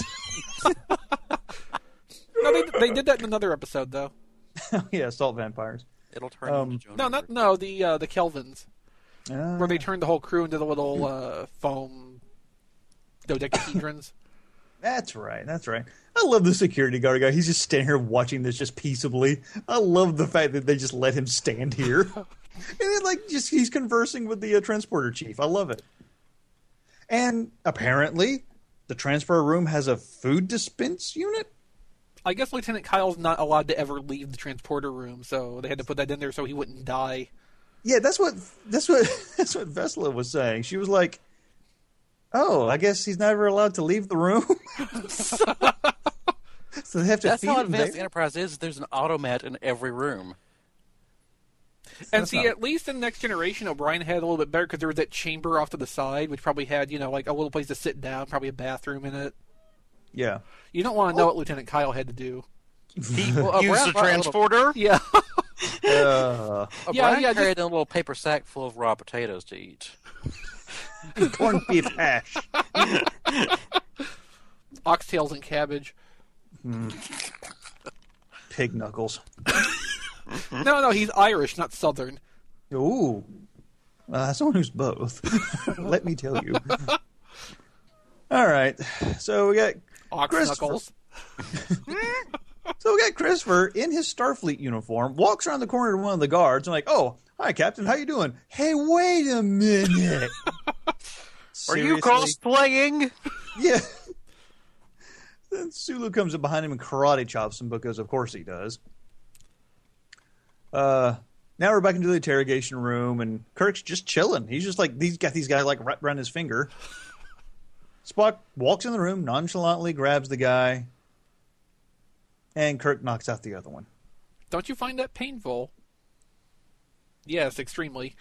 No, they did that in another episode, though. Yeah, salt vampires. It'll turn into Jonah. The Kelvins, where they turned the whole crew into the little foam dodecahedrons. That's right. I love the security guard guy. He's just standing here watching this just peaceably. I love the fact that they just let him stand here. And then, like, just he's conversing with the transporter chief. I love it. And apparently, the transport room has a food dispense unit. I guess Lieutenant Kyle's not allowed to ever leave the transporter room, so they had to put that in there so he wouldn't die. Yeah, that's what Vesla was saying. She was like, "Oh, I guess he's never allowed to leave the room." So they have to That's feed how him advanced the there? Enterprise is. There's an automat in every room. And That's see, not- at least in Next Generation, O'Brien had a little bit better because there was that chamber off to the side, which probably had, like a little place to sit down, probably a bathroom in it. Yeah. You don't want to know what Lieutenant Kyle had to do. He Well, used Brown the brought a little- transporter. Yeah. O'Brien yeah, carried in a little paper sack full of raw potatoes to eat. Corned beef hash. Oxtails and cabbage. Pig knuckles. No, he's Irish, not Southern. Ooh. Someone who's both. Let me tell you. All right. So we got Ox Christopher. knuckles. So we got Christopher in his Starfleet uniform, walks around the corner to one of the guards, and like, "Oh, hi, Captain. How you doing? Hey, wait a minute. Are you Seriously? cosplaying? Yeah." Then Sulu comes up behind him and karate chops him because, of course, he does. Now we're back into the interrogation room, and Kirk's just chilling. He's just like, he's got these guys like wrapped around his finger. Spock walks in the room, nonchalantly grabs the guy, and Kirk knocks out the other one. Don't you find that painful? Yes, extremely.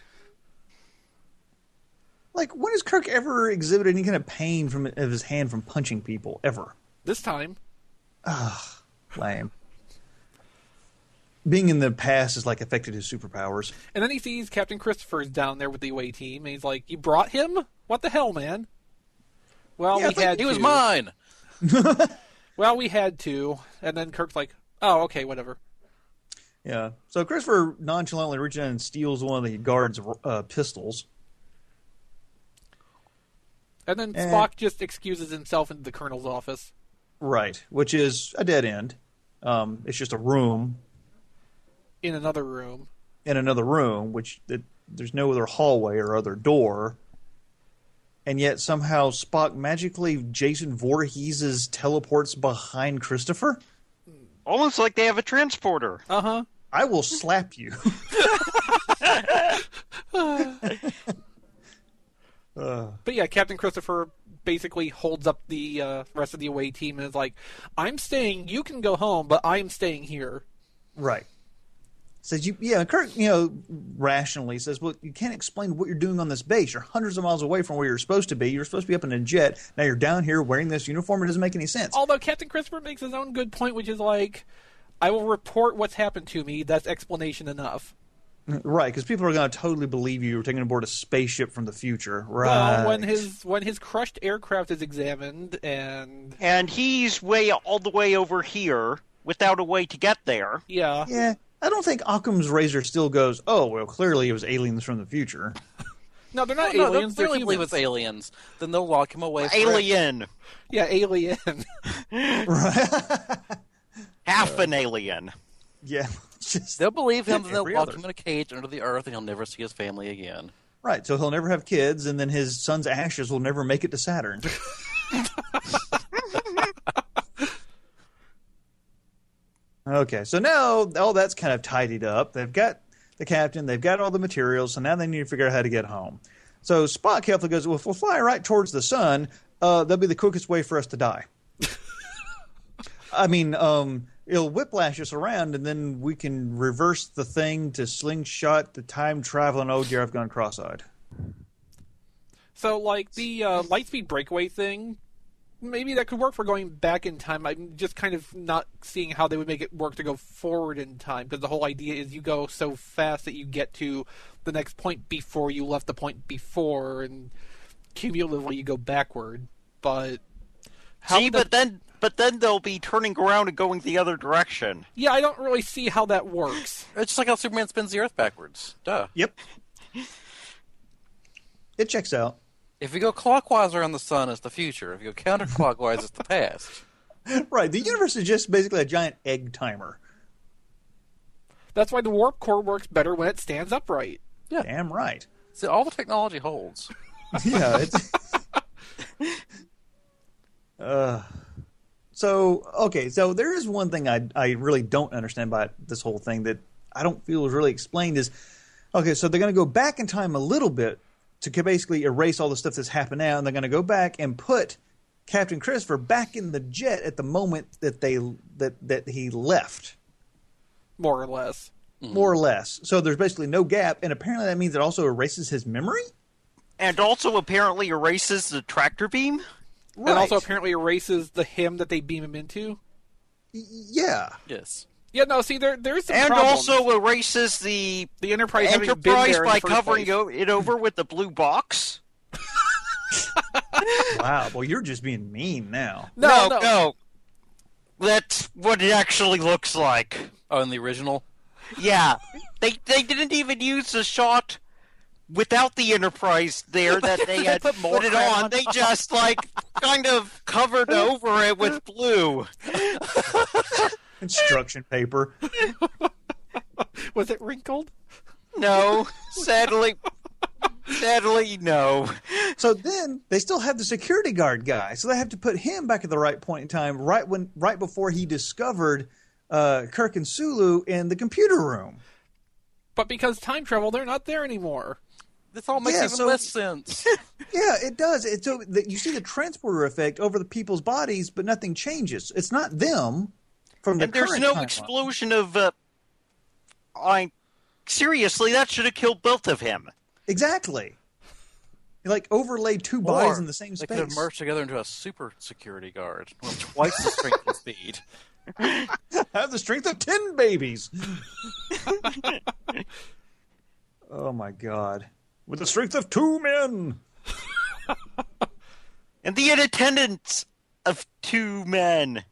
Like, when has Kirk ever exhibited any kind of pain of his hand from punching people? Ever. This time. Lame. Being in the past has, like, affected his superpowers. And then he sees Captain Christopher's down there with the away team, and he's like, "You brought him? What the hell, man?" Well, Yeah, I we think had He was to. mine. Well, we had to. And then Kirk's like, "Oh, okay, whatever." Yeah. So Christopher nonchalantly reaches in and steals one of the guard's pistols. And then Spock just excuses himself into the colonel's office. Right. Which is a dead end. It's just a room In another room. in another room, there's no other hallway or other door. And yet somehow Spock magically Jason Voorhees teleports behind Christopher? Almost like they have a transporter. Uh-huh. I will slap you. But yeah, Captain Christopher basically holds up the rest of the away team and is like, "I'm staying, you can go home, but I'm staying here." Right. Says Kirk, rationally says, "Well, you can't explain what you're doing on this base. You're hundreds of miles away from where you're supposed to be. You're supposed to be up in a jet. Now you're down here wearing this uniform. It doesn't make any sense." Although Captain Christopher makes his own good point, which is like, "I will report what's happened to me. That's explanation enough." Right, because people are going to totally believe you were taking aboard a spaceship from the future. Right. Well, when his crushed aircraft is examined And he's all the way over here without a way to get there. yeah. Yeah, I don't think Occam's razor still goes, "Oh, well, clearly it was aliens from the future." No, they're not No, aliens. they'll They're clearly believe humans. it's aliens. Then they'll lock him away. forever. Alien. Yeah, alien. Right. Half an alien. Yeah. Just, They'll believe him, then they'll Every lock other. him in a cage under the earth, and he'll never see his family again. right, so he'll never have kids, and then his son's ashes will never make it to Saturn. Okay, so now all that's kind of tidied up. They've got the captain, they've got all the materials, so now they need to figure out how to get home. So Spock helpfully goes, "Well, if we'll fly right towards the sun, that'll be the quickest way for us to die." I mean, it'll whiplash us around, and then we can reverse the thing to slingshot the time travel, and oh dear, I've gone cross-eyed. So, like, the lightspeed breakaway thing, maybe that could work for going back in time. I'm just kind of not seeing how they would make it work to go forward in time, because the whole idea is you go so fast that you get to the next point before you left the point before, and cumulatively you go backward. But how See, would that- but then they'll be turning around and going the other direction. yeah, I don't really see how that works. It's just like how Superman spins the earth backwards. Duh. Yep. It checks out. If you go clockwise around the sun, it's the future. If you go counterclockwise, it's the past. Right, the universe is just basically a giant egg timer. That's why the warp core works better when it stands upright. Yeah. Damn right. See, all the technology holds. Yeah, it's... So there is one thing I really don't understand about this whole thing that I don't feel is really explained is, okay, so they're going to go back in time a little bit to basically erase all the stuff that's happened now, and they're going to go back and put Captain Christopher back in the jet at the moment that that he left. More or less. More or less. So there's basically no gap, and apparently that means it also erases his memory? And also apparently erases the tractor beam? Right. And also apparently erases the him that they beam him into. Yeah. Yes. Yeah, no, see, there's some And problems. also erases the Enterprise having been there Enterprise in by the first covering place. it over with the blue box? Wow. Well, you're just being mean now. No. That's what it actually looks like. Oh, in the original? Yeah. They didn't even use the shot without the Enterprise there that they had put more put it crap on. on They just, kind of covered over it with blue. Instruction paper. Was it wrinkled? No. Sadly, no. So then they still have the security guard guy, so they have to put him back at the right point in time, right before he discovered Kirk and Sulu in the computer room. But because time travel, they're not there anymore. This all makes Yeah, even so- less sense. Yeah, it does. So you see the transporter effect over the people's bodies, but nothing changes. It's not them from the And there's current no timeline. explosion of. Seriously, that should have killed both of him. Exactly. You overlaid two bodies in the same They space. could have merged together into a super security guard with twice the strength and speed. Have the strength of 10 babies. Oh my God. With the strength of 2 men. And the attendance of 2 men.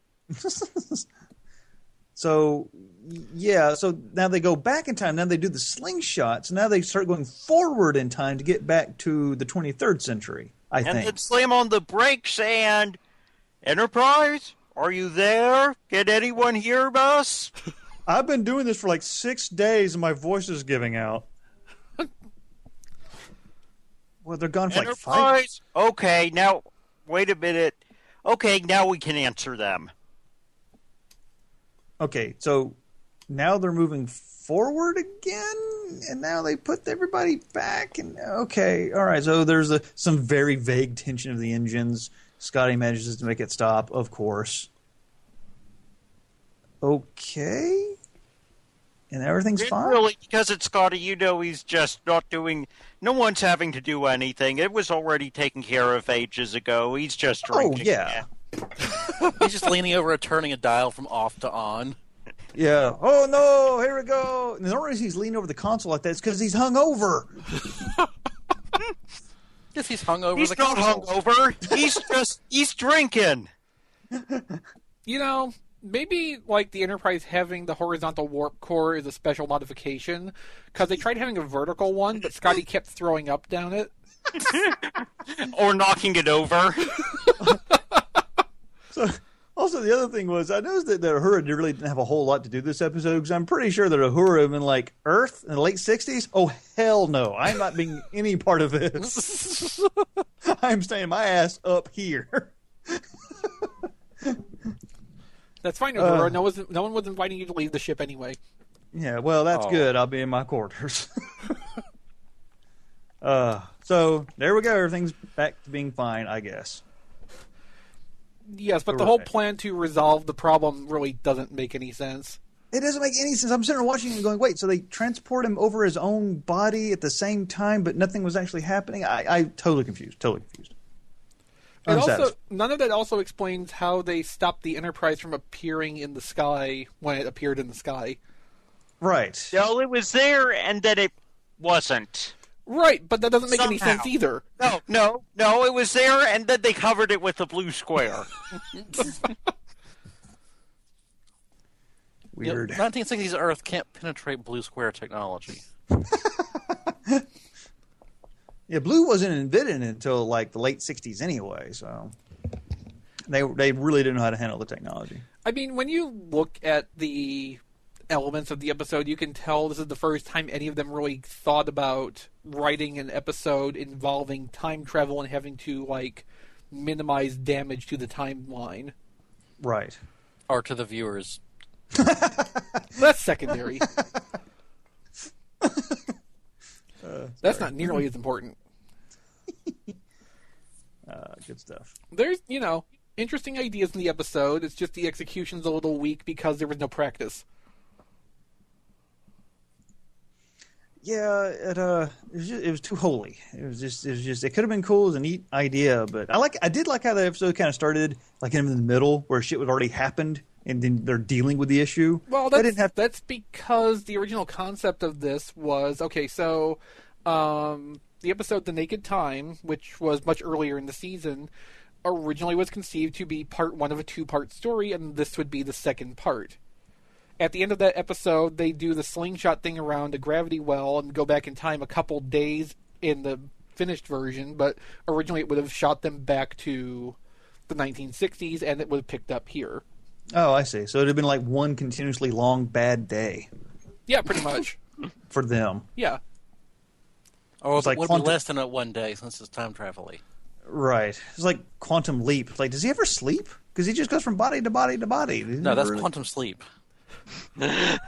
So, yeah, so now they go back in time. Now they do the slingshots. Now they start going forward in time to get back to the 23rd century, I And think. then slam on the brakes and... Enterprise? Are you there? Can anyone hear us? I've been doing this for 6 days and my voice is giving out. Well, they're gone for 5. Enterprise? Okay, now... Wait a minute. Okay, now we can answer them. Okay, so now they're moving forward again, and now they put everybody back. And okay, all right. So there's some very vague tension of the engines. Scotty manages to make it stop, of course. Okay, and everything's fine. Really, because it's Scotty, he's just not doing... No one's having to do anything. It was already taken care of ages ago. He's just drinking. yeah. He's just leaning over and turning a dial from off to on. Yeah. Oh no! Here we go. And the only reason he's leaning over the console like that is because he's hungover. Guess he's hung over He's the not console. hungover. He's drinking. You know, maybe the Enterprise having the horizontal warp core is a special modification, because they tried having a vertical one, but Scotty kept throwing up down it. Or knocking it over. So, also, the other thing was, I noticed that Uhura really didn't have a whole lot to do this episode, because I'm pretty sure that Uhura had been Earth in the late 60s. Oh, hell no. I'm not being any part of this. I'm staying my ass up here. That's fine, Uhura. No one was inviting you to leave the ship anyway. Yeah, well, that's good. I'll be in my quarters. So, there we go. Everything's back to being fine, I guess. Yes, but the whole Right. plan to resolve the problem really doesn't make any sense. It doesn't make any sense. I'm sitting there watching and going, wait, so they transport him over his own body at the same time, but nothing was actually happening? I totally confused. And also, Unsatisfied. none of that also explains how they stopped the Enterprise from appearing in the sky when it appeared in the sky. Right. No, it was there and then it wasn't. Right, but that doesn't make any Somehow. sense either. No, it was there and then they covered it with a blue square. Weird. 1960s Earth can't penetrate blue square technology. Yeah, blue wasn't invented until the late 60s anyway, so they really didn't know how to handle the technology. I mean, when you look at the elements of the episode, you can tell this is the first time any of them really thought about writing an episode involving time travel and having to, minimize damage to the timeline. Right. Or to the viewers. That's secondary. That's not nearly as important. Good stuff. There's, interesting ideas in the episode. It's just the execution's a little weak because there was no practice. Yeah, it was too holy. It was just it could have been cool as a neat idea, but I did like how the episode kind of started like in the middle where shit had already happened and then they're dealing with the issue. Well, that's because the original concept of this was so the episode The Naked Time, which was much earlier in the season, originally was conceived to be part one of a 2-part story, and this would be the second part. At the end of that episode, they do the slingshot thing around a gravity well and go back in time a couple days in the finished version, but originally it would have shot them back to the 1960s, and it would have picked up here. Oh, I see. So it would have been like one continuously long bad day. Yeah, pretty much. For them. Yeah. Or It's like it would quantum- be less than a 1 day since it's time travel-y. Right. It's like Quantum Leap. Like, does he ever sleep? Because he just goes from body to body to body. No, that's quantum sleep. And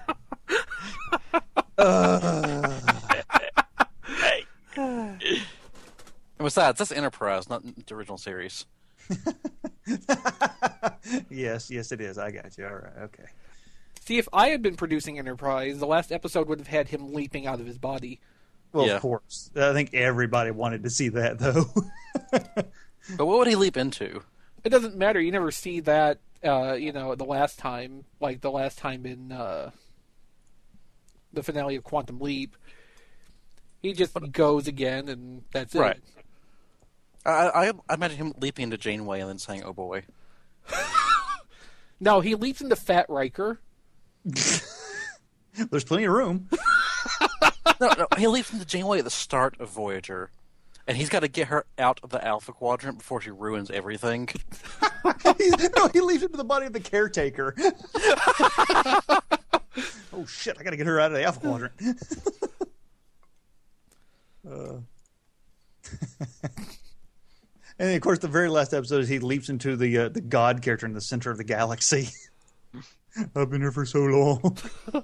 besides, that's Enterprise, not the original series. yes, it is. I got you. All right. Okay. See, if I had been producing Enterprise, the last episode would have had him leaping out of his body. Well, Yeah. of course. I think everybody wanted to see that, though. But what would he leap into? It doesn't matter. You never see that, the last time, like the last time in the finale of Quantum Leap. He just goes again, and that's Right. it. I imagine him leaping into Janeway and then saying, "Oh boy." No, he leaps into Fat Riker. There's plenty of room. No, he leaps into Janeway at the start of Voyager, and he's got to get her out of the Alpha Quadrant before she ruins everything. He leaps into the body of the caretaker. Oh, shit. I got to get her out of the Alpha Quadrant. And, of course, the very last episode is he leaps into the God character in the center of the galaxy. I've been here for so long.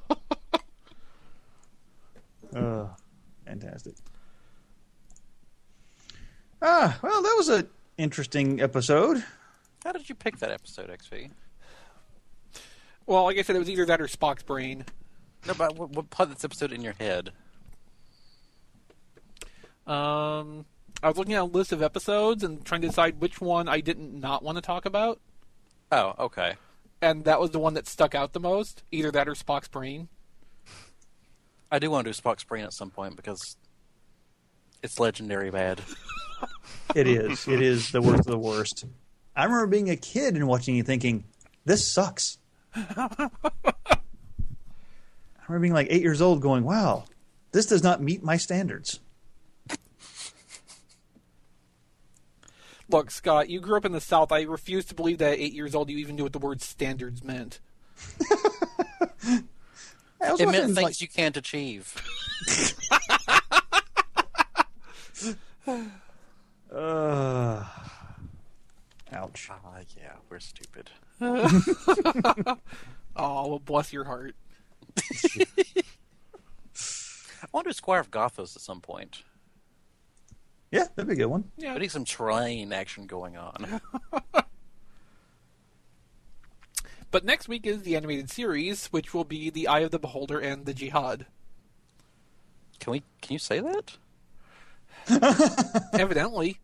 Fantastic. Well, that was an interesting episode. How did you pick that episode, XV? Well, like I said, it was either that or Spock's brain. No, but what put this episode in your head? I was looking at a list of episodes and trying to decide which one I didn't not want to talk about, Oh, okay. and that was the one that stuck out the most. Either that or Spock's brain. I do want to do Spock's brain at some point because it's legendary bad. It is. It is the worst of the worst. I remember being a kid and watching it thinking, this sucks. I remember being like 8 years old going, wow, this does not meet my standards. Look, Scott, you grew up in the South. I refuse to believe that at 8 years old you even knew what the word standards meant. I was It watching, meant things like, you can't achieve. ouch. Yeah, we're stupid. Oh, well, bless your heart. I want to do Squire of Gothos at some point. Yeah, that'd be a good one. Yeah. I need some train action going on. But next week is the animated series, which will be The Eye of the Beholder and The Jihad. Can you say that? Evidently.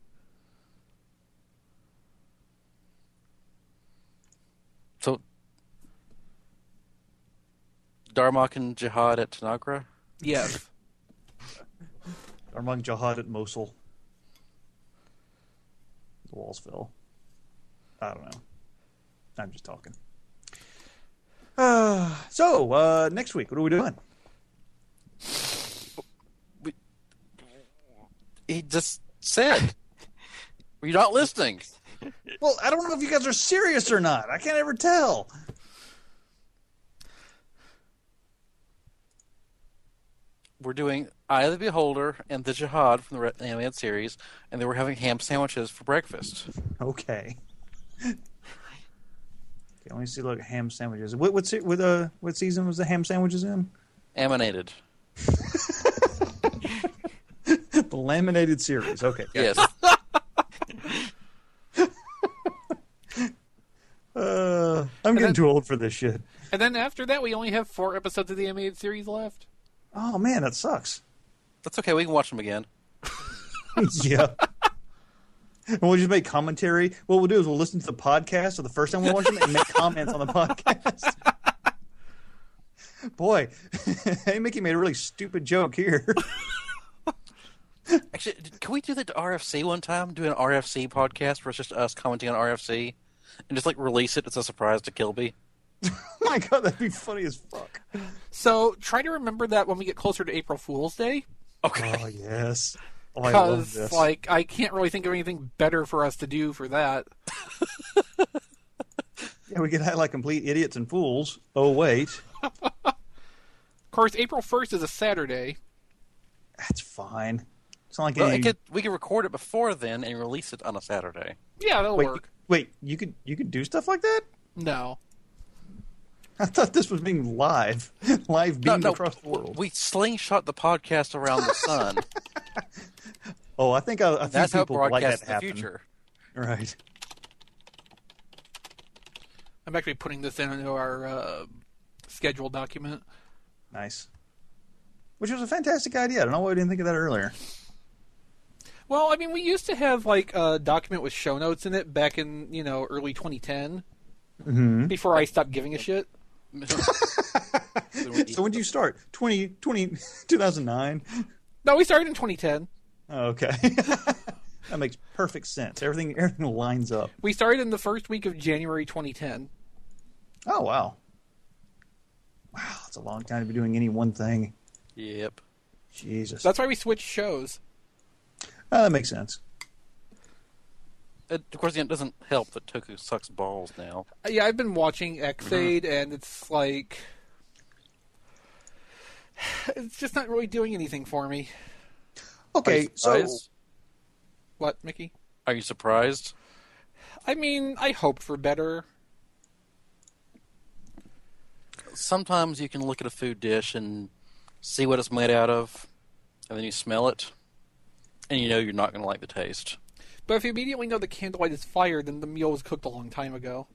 So, Darmok and Jihad at Tanagra? Yes. Among Jihad at Mosul. The walls fell. I don't know. I'm just talking. So, next week, what are we doing? He just said. Were you not listening? Well, I don't know if you guys are serious or not. I can't ever tell. We're doing Eye of the Beholder and the Jihad from the animated series, and then we're having ham sandwiches for breakfast. Okay. Okay, let me see. Look, ham sandwiches. What season was the ham sandwiches in? Aminated. The laminated series. Okay. Yes. I'm getting then- too old for this shit. And then after that, we only have 4 episodes of the animated series left. Oh man, that sucks. That's okay. We can watch them again. Yeah. And we'll just make commentary. What we'll do is we'll listen to the podcast of the first time we watch them and make comments on the podcast. Boy, hey, Mickey made a really stupid joke here. Actually, can we do that to RFC one time? Do an RFC podcast where it's just us commenting on RFC and just like release it as a surprise to Kilby? Oh my god, that'd be funny as fuck. So try to remember that when we get closer to April Fool's Day. Okay. Oh yes. Oh, I love Because, this. like, I can't really think of anything better for us to do for that. Yeah, we could act like complete idiots and fools. Oh wait, Of course, April 1st is a Saturday. that's fine. It's not like Well, any... we could record it before then and release it on a Saturday. Yeah, that'll Wait, work. you could do stuff like that? No. I thought this was being live beamed across the world. We slingshot the podcast around the sun. Oh, I think That's how it people would like that broadcasts to in the happen. future. Right. I'm actually putting this into our schedule document. Nice. Which was a fantastic idea. I don't know why we didn't think of that earlier. Well, I mean, we used to have, like, a document with show notes in it back in, early 2010. Mm-hmm. Before I stopped giving a shit. So when did you start? 2009? No, we started in 2010. Oh, okay. That makes perfect sense. Everything lines up. We started in the first week of January 2010. Oh, wow. Wow, it's a long time to be doing any one thing. Yep. Jesus. That's why we switched shows. That makes sense. Of course, it doesn't help that Toku sucks balls now. Yeah, I've been watching X-Aid, and it's like... It's just not really doing anything for me. Okay, so... surprised? What, Mickey? Are you surprised? I mean, I hoped for better. Sometimes you can look at a food dish and see what it's made out of, and then you smell it, and you know you're not going to like the taste. But if you immediately know the candlelight is fire, then the meal was cooked a long time ago.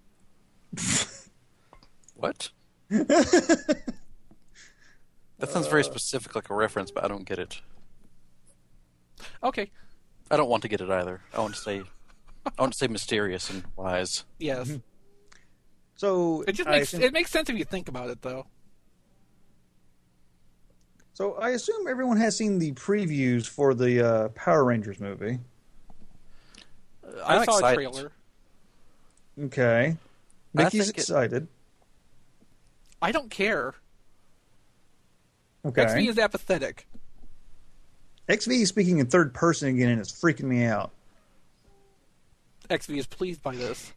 What? That sounds very specific, like a reference, but I don't get it. Okay. I don't want to get it either. I want to stay mysterious and wise. Yes. So It just makes sense if you think about it, though. So I assume everyone has seen the previews for the Power Rangers movie. I I'm saw excited. a trailer. Okay. I Mickey's think excited. I don't care. Okay. XV is apathetic. XV is speaking in third person again, and it's freaking me out. XV is pleased by this.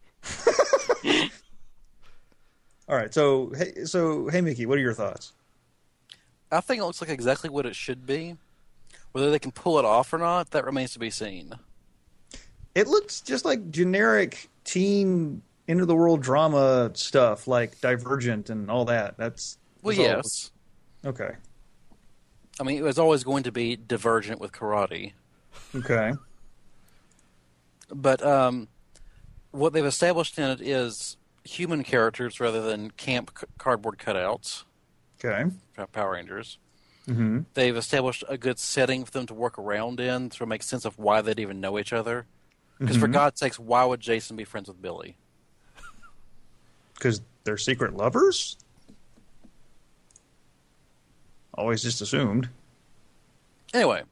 All right, so hey, Mickey, what are your thoughts? I think it looks like exactly what it should be. Whether they can pull it off or not, that remains to be seen. It looks just like generic teen end of the world drama stuff, like Divergent and all that. That's Well, all- yes. Okay. I mean, it was always going to be Divergent with karate. Okay. But what they've established in it is human characters rather than camp cardboard cutouts. Okay. Power Rangers. Mm-hmm. They've established a good setting for them to work around in to make sense of why they'd even know each other. Because for God's sakes, why would Jason be friends with Billy? Because they're secret lovers? Always just assumed. Anyway,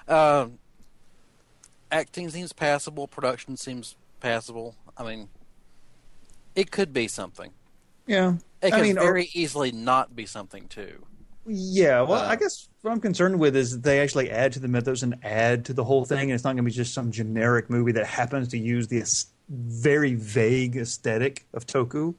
acting seems passable. Production seems passable. I mean, it could be something. Yeah. It I could mean, very easily not be something, too. yeah, well, I guess what I'm concerned with is that they actually add to the mythos and add to the whole thing, and it's not going to be just some generic movie that happens to use the very vague aesthetic of Toku.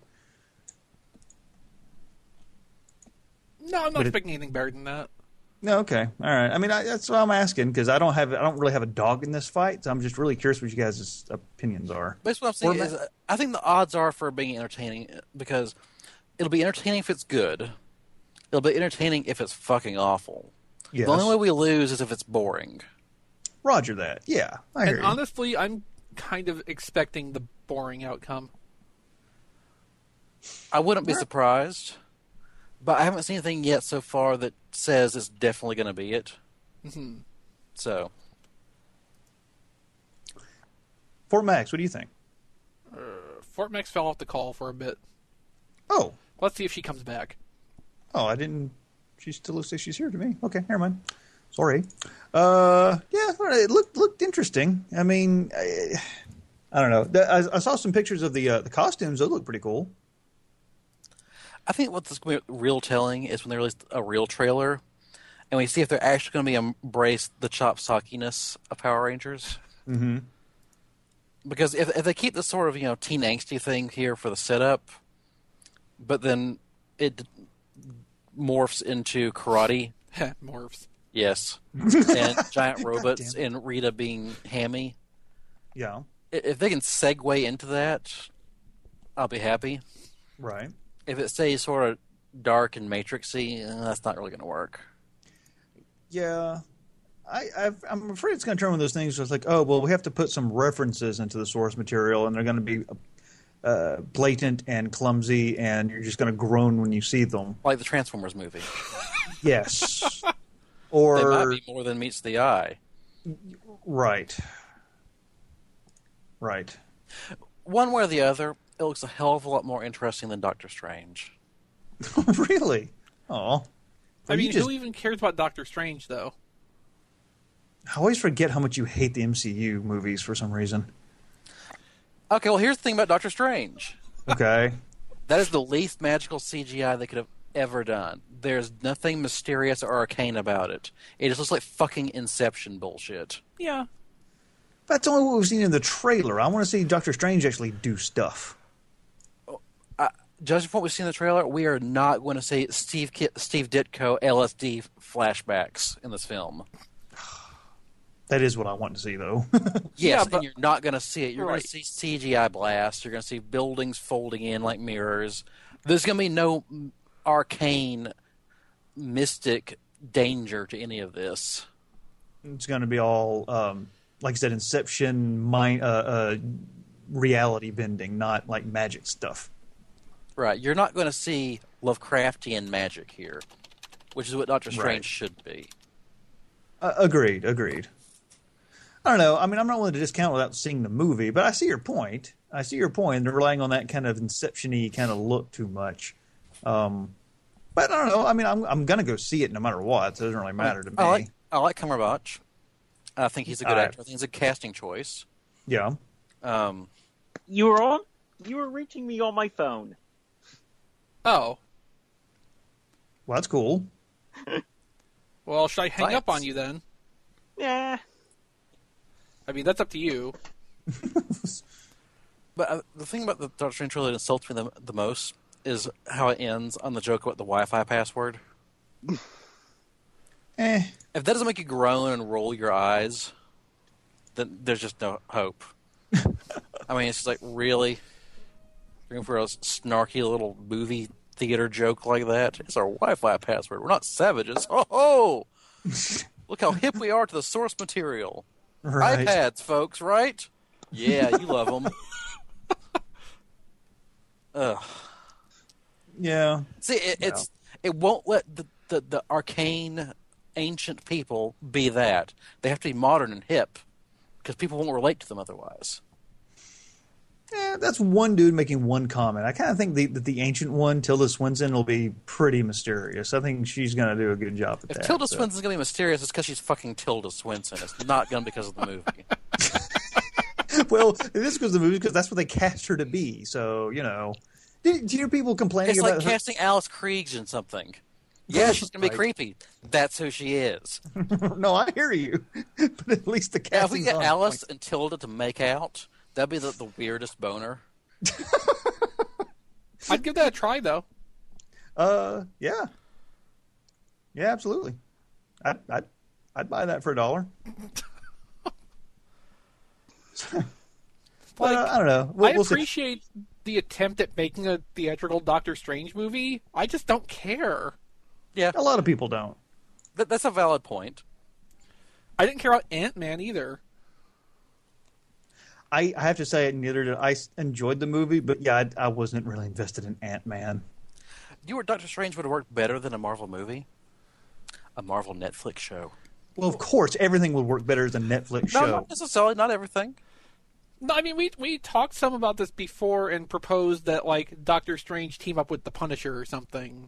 No, I'm not expecting anything better than that. No, okay, all right. I mean, that's what I'm asking because I don't really have a dog in this fight. So I'm just really curious what you guys' opinions are. Basically, what I'm saying is, I think the odds are for being entertaining because it'll be entertaining if it's good. It'll be entertaining if it's fucking awful. Yes. The only way we lose is if it's boring. Roger that. Yeah, I hear And you. honestly, I'm kind of expecting the boring outcome. I wouldn't be surprised, but I haven't seen anything yet so far that says it's definitely going to be it. Mm-hmm. So, Fort Max, what do you think? Fort Max fell off the call for a bit. Oh, Let's see if she comes back. I didn't. She still looks like she's here to me. Okay, never mind. Sorry. Yeah, it looked interesting. I mean, I don't know. I saw some pictures of the costumes. Those look pretty cool. I think what's going to be real telling is when they release a real trailer, and we see if they're actually going to embrace the chop sockiness of Power Rangers. Mm-hmm. Because if they keep this sort of teen angsty thing here for the setup, but then it morphs into karate. Morphs. Yes. And giant robots and Rita being hammy. Yeah. If they can segue into that, I'll be happy. Right. If it stays sort of dark and matrixy, that's not really going to work. Yeah. I'm afraid it's going to turn one of those things where it's like, oh, well, we have to put some references into the source material, and they're going to be blatant and clumsy, and you're just going to groan when you see them. Like the Transformers movie. Yes. They Or might be more than meets the eye. right. One way or the other, it looks a hell of a lot more interesting than Doctor Strange. Really? Oh. I mean, who even cares about Doctor Strange, though? I always forget how much you hate the MCU movies for some reason. Okay, well, here's the thing about Doctor Strange. Okay. That is the least magical CGI they could have ever done. There's nothing mysterious or arcane about it. It just looks like fucking Inception bullshit. Yeah. That's only what we've seen in the trailer. I want to see Doctor Strange actually do stuff. Judging from what we've seen in the trailer, we are not going to see Steve Ditko LSD flashbacks in this film. That is what I want to see, though. Yes, Yeah, but and you're not going to see it. You're going Right. to see CGI blasts. You're going to see buildings folding in like mirrors. There's going to be no arcane, mystic danger to any of this. It's going to be all, like I said, Inception, reality bending, not like magic stuff. Right. You're not going to see Lovecraftian magic here, which is what Doctor Strange Right. should be. Agreed. I don't know. I mean, I'm not willing to discount without seeing the movie, but I see your point. They're relying on that kind of Inception-y kind of look too much. But I don't know. I mean, I'm going to go see it no matter what. So it doesn't really matter to me. I like Cumberbatch. I think he's a good All right. actor. I think he's a casting choice. Yeah. You were reaching me on my phone. Oh. Well, that's cool. Well, should I hang Thanks. up on you then? Yeah. I mean, that's up to you. But the thing about the Doctor Strange trailer that insults me the most is how it ends on the joke about the Wi-Fi password. If that doesn't make you groan and roll your eyes, then there's just no hope. I mean, it's just like, really? You're going for a snarky little movie theater joke like that? It's our Wi-Fi password. We're not savages. Oh! Look how hip we are to the source material. Right. iPads, folks, right? Yeah, you love them. Ugh. Yeah. See, it won't let the arcane, ancient people be that. They have to be modern and hip, because people won't relate to them otherwise. Yeah, that's one dude making one comment. I kind of think that the ancient one, Tilda Swinton, will be pretty mysterious. I think she's going to do a good job at If that. Tilda so. Swinton's going to be mysterious, it's because she's fucking Tilda Swinton. It's not going to be because of the movie. Well, it is because of the movie, because that's what they cast her to be. So, you know. Do you hear people complaining It's about like her? casting Alice Kriegs in something. Yeah, she's going to be Right. creepy. That's who she is. No, I hear you. But at least the Now, if we casting. get Alice and Tilda to make out, that'd be the weirdest boner. I'd give that a try, though. Yeah. Yeah, absolutely. I'd buy that for $1. But I don't know. I We'll see. appreciate the attempt at making a theatrical Doctor Strange movie. I just don't care. Yeah, A lot of people don't. that's a valid point. I didn't care about Ant-Man either. I have to say, neither did I. Enjoyed the movie, but yeah, I wasn't really invested in Ant-Man. You or Doctor Strange would have worked better than a Marvel movie? A Marvel Netflix show. Well, of course, everything would work better as a Netflix show. No, not necessarily. Not everything. No, I mean, we talked some about this before and proposed that, like, Doctor Strange team up with the Punisher or something.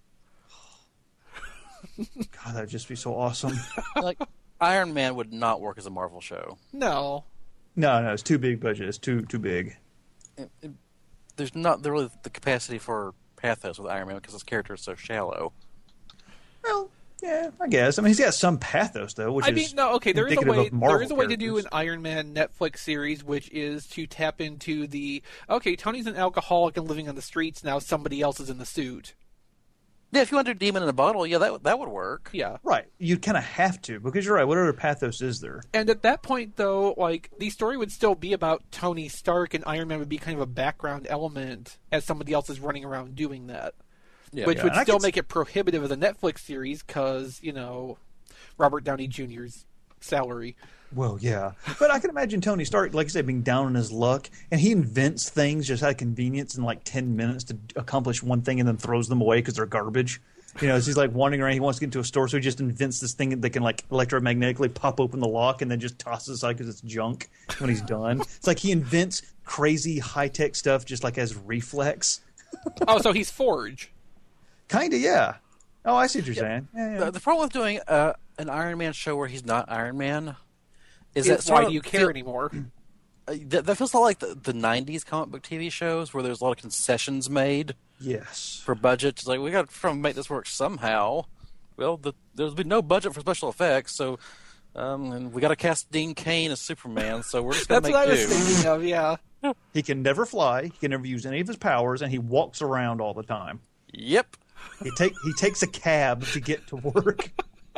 God, that'd just be so awesome. Like, Iron Man would not work as a Marvel show. No. No, it's too big budget. It's too big. There's not really the capacity for pathos with Iron Man because his character is so shallow. Well, yeah, I guess. I mean, he's got some pathos though, which is there is a indicative way. of Marvel There is a way to do characters. an Iron Man Netflix series, which is to tap into the Tony's an alcoholic and living on the streets now. Somebody else is in the suit. Yeah, if you want to do Demon in a Bottle, yeah, that would work. Yeah, Right. You kind of have to, because you're right. What other pathos is there? and at that point, though, like the story would still be about Tony Stark, and Iron Man would be kind of a background element as somebody else is running around doing that. Yeah, Which yeah. would And I still could make it prohibitive as a Netflix series because, Robert Downey Jr.'s salary. Well, yeah. But I can imagine Tony Stark, like I said, being down on his luck, and he invents things just out of convenience in like 10 minutes to accomplish one thing and then throws them away because they're garbage. As he's like wandering around, he wants to get into a store, so he just invents this thing that can like electromagnetically pop open the lock and then just tosses it aside because it's junk when he's done. It's like he invents crazy high-tech stuff just like as reflex. Oh, so he's Forge. Kind of, yeah. Oh, I see what you're saying. Yeah. The problem with doing an Iron Man show where he's not Iron Man is It's that why do you care anymore? that feels a lot like the 90s comic book TV shows where there's a lot of concessions made Yes. for budget. It's like, we got to make this work somehow. Well, there's been no budget for special effects, so and we got to cast Dean Cain as Superman, so we're just going to That's make what I was thinking of, yeah. He can never fly. He can never use any of his powers, and he walks around all the time. Yep. He takes a cab to get to work,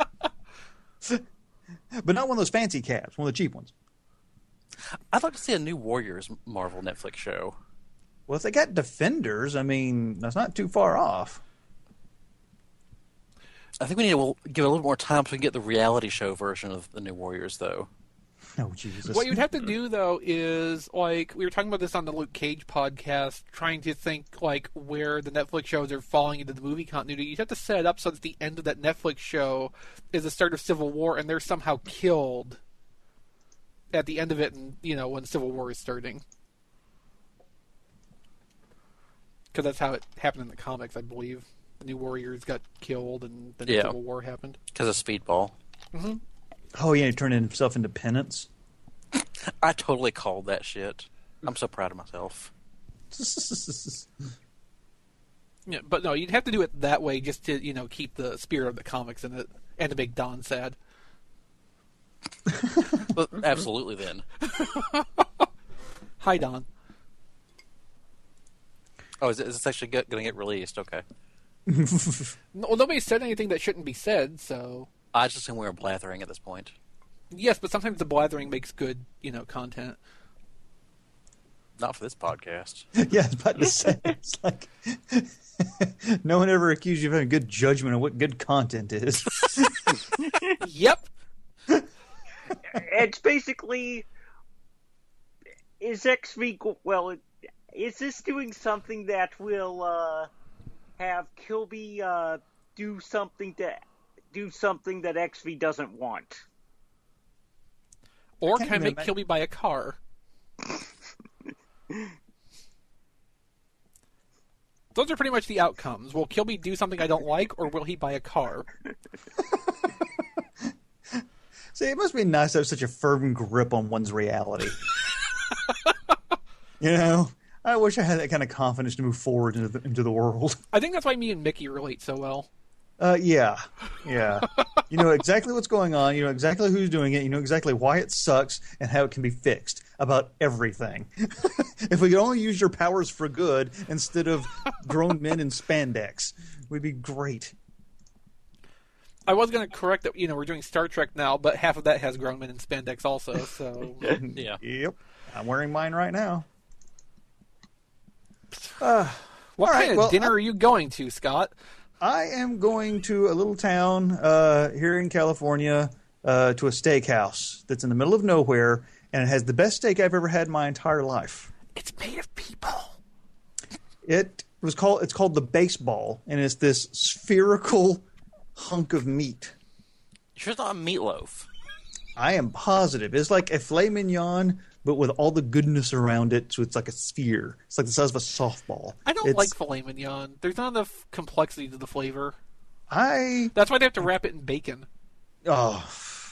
but not one of those fancy cabs, one of the cheap ones. I'd like to see a New Warriors Marvel Netflix show. Well, if they got Defenders, I mean, that's not too far off. I think we need to give it a little more time so we can get the reality show version of the New Warriors, though. Oh, Jesus. What you'd have to do, though, is, like, we were talking about this on the Luke Cage podcast, trying to think, like, where the Netflix shows are falling into the movie continuity. You'd have to set it up so that the end of that Netflix show is the start of Civil War, and they're somehow killed at the end of it, and, when Civil War is starting. Because that's how it happened in the comics, I believe. The New Warriors got killed, and then Yeah. Civil War happened. Because of Speedball. Oh, yeah, he turned himself into Penance. I totally called that shit. I'm so proud of myself. Yeah, but no, you'd have to do it that way just to, keep the spirit of the comics in it, and to make Don sad. Well, absolutely, then. Hi, Don. Oh, is this actually going to get released? Okay. Well, nobody said anything that shouldn't be said, so... I just assume we were blathering at this point. Yes, but sometimes the blathering makes good, content. Not for this podcast. Yeah, I was about to say. It's like, no one ever accused you of having good judgment of what good content is. Yep. It's basically, is is this doing something that will have Kilby do something that XV doesn't want? Or can't can I make even Kilby buy a car? Those are pretty much the outcomes. Will Kilby do something I don't like, or will he buy a car? See, it must be nice to have such a firm grip on one's reality. I wish I had that kind of confidence to move forward into the world. I think that's why me and Mickey relate so well. Yeah. You know exactly what's going on. You know exactly who's doing it. You know exactly why it sucks and how it can be fixed about everything. If we could only use your powers for good instead of grown men in spandex, we'd be great. I was going to correct that, we're doing Star Trek now, but half of that has grown men in spandex also, so... Yeah. Yep. I'm wearing mine right now. What right, kind of well, dinner are you going to, Scott? I am going to a little town here in California to a steakhouse that's in the middle of nowhere, and it has the best steak I've ever had in my entire life. It's made of people. It's called the baseball, and it's this spherical hunk of meat. You sure it's not a meatloaf? I am positive. It's like a filet mignon, but with all the goodness around it, so it's like a sphere. It's like the size of a softball. I don't like filet mignon. There's not enough complexity to the flavor. That's why they have to wrap it in bacon. Oh.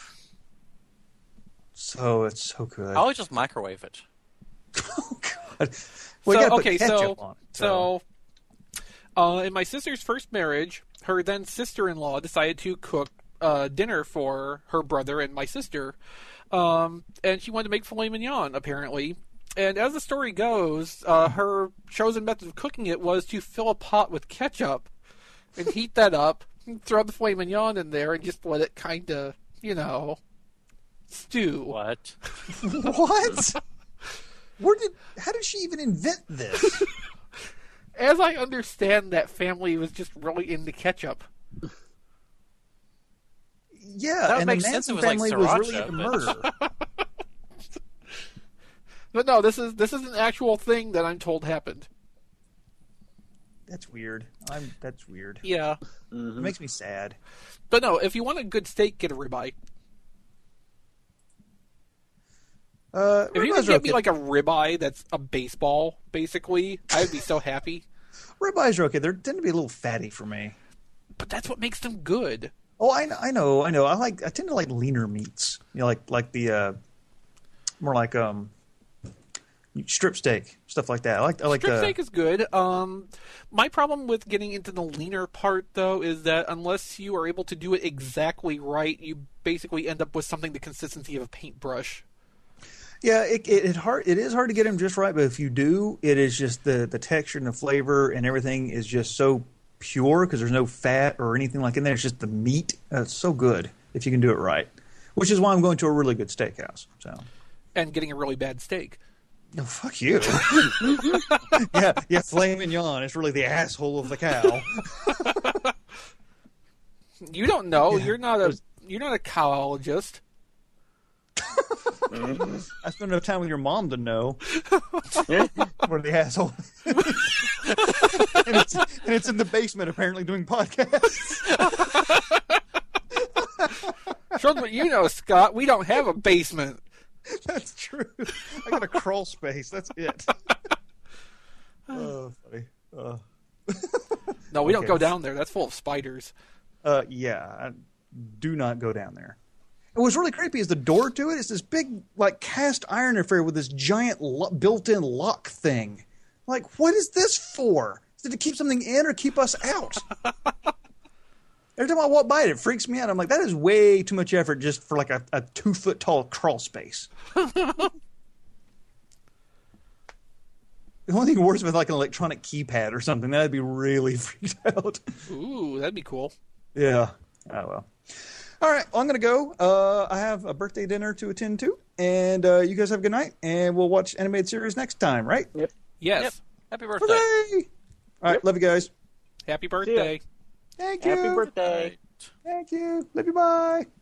So it's so good. I always just microwave it. Oh, God. Well, So, in my sister's first marriage, her then sister-in-law decided to cook dinner for her brother and my sister, and she wanted to make filet mignon, apparently. And as the story goes, her chosen method of cooking it was to fill a pot with ketchup and heat that up, and throw the filet mignon in there, and just let it kind of, stew. What? What? How did she even invent this? As I understand, that family was just really into ketchup. Yeah, That and makes the sense. It Manson was like family was really sriracha, into but- murder. But no, this is an actual thing that I'm told happened. That's weird. That's weird. Yeah. It makes me sad. But no, if you want a good steak, get a ribeye. If you could get me like a ribeye that's a baseball, basically, I would be so happy. Ribeyes are okay. They tend to be a little fatty for me. But that's what makes them good. Oh, I know. I tend to like leaner meats. Like the more like strip steak, stuff like that. I like Strip steak is good. My problem with getting into the leaner part, though, is that unless you are able to do it exactly right, you basically end up with something the consistency of a paintbrush. Yeah, it is hard to get them just right, but if you do, it is just the texture and the flavor and everything is just so pure because there's no fat or anything like in there. It's just the meat. It's so good if you can do it right, which is why I'm going to a really good steakhouse. So, and getting a really bad steak. No, fuck you. yeah, filet mignon. It's really the asshole of the cow. You don't know. Yeah. You're not a cowologist. I spent enough time with your mom to know where the asshole. and it's in the basement, apparently, doing podcasts. Show them what you know, Scott. We don't have a basement. That's true. I got a crawl space. That's it. Oh, funny. No, we don't go down there. That's full of spiders. Yeah, do not go down there. And what's really creepy is the door to it is this big, like, cast iron affair with this giant built-in lock thing. Like, what is this for? Is it to keep something in or keep us out? Every time I walk by it freaks me out. I'm like, that is way too much effort just for, like, a 2-foot-tall crawl space. The only thing worse with, like, an electronic keypad or something, that'd be really freaked out. Ooh, that'd be cool. Yeah. Oh, well. All right, well, I'm going to go. I have a birthday dinner to attend to, and you guys have a good night, and we'll watch animated series next time, right? Yep. Yes. Yep. Happy birthday. Hooray! All right, love you guys. Happy birthday. Thank you. Happy birthday. Thank you. Love you, bye.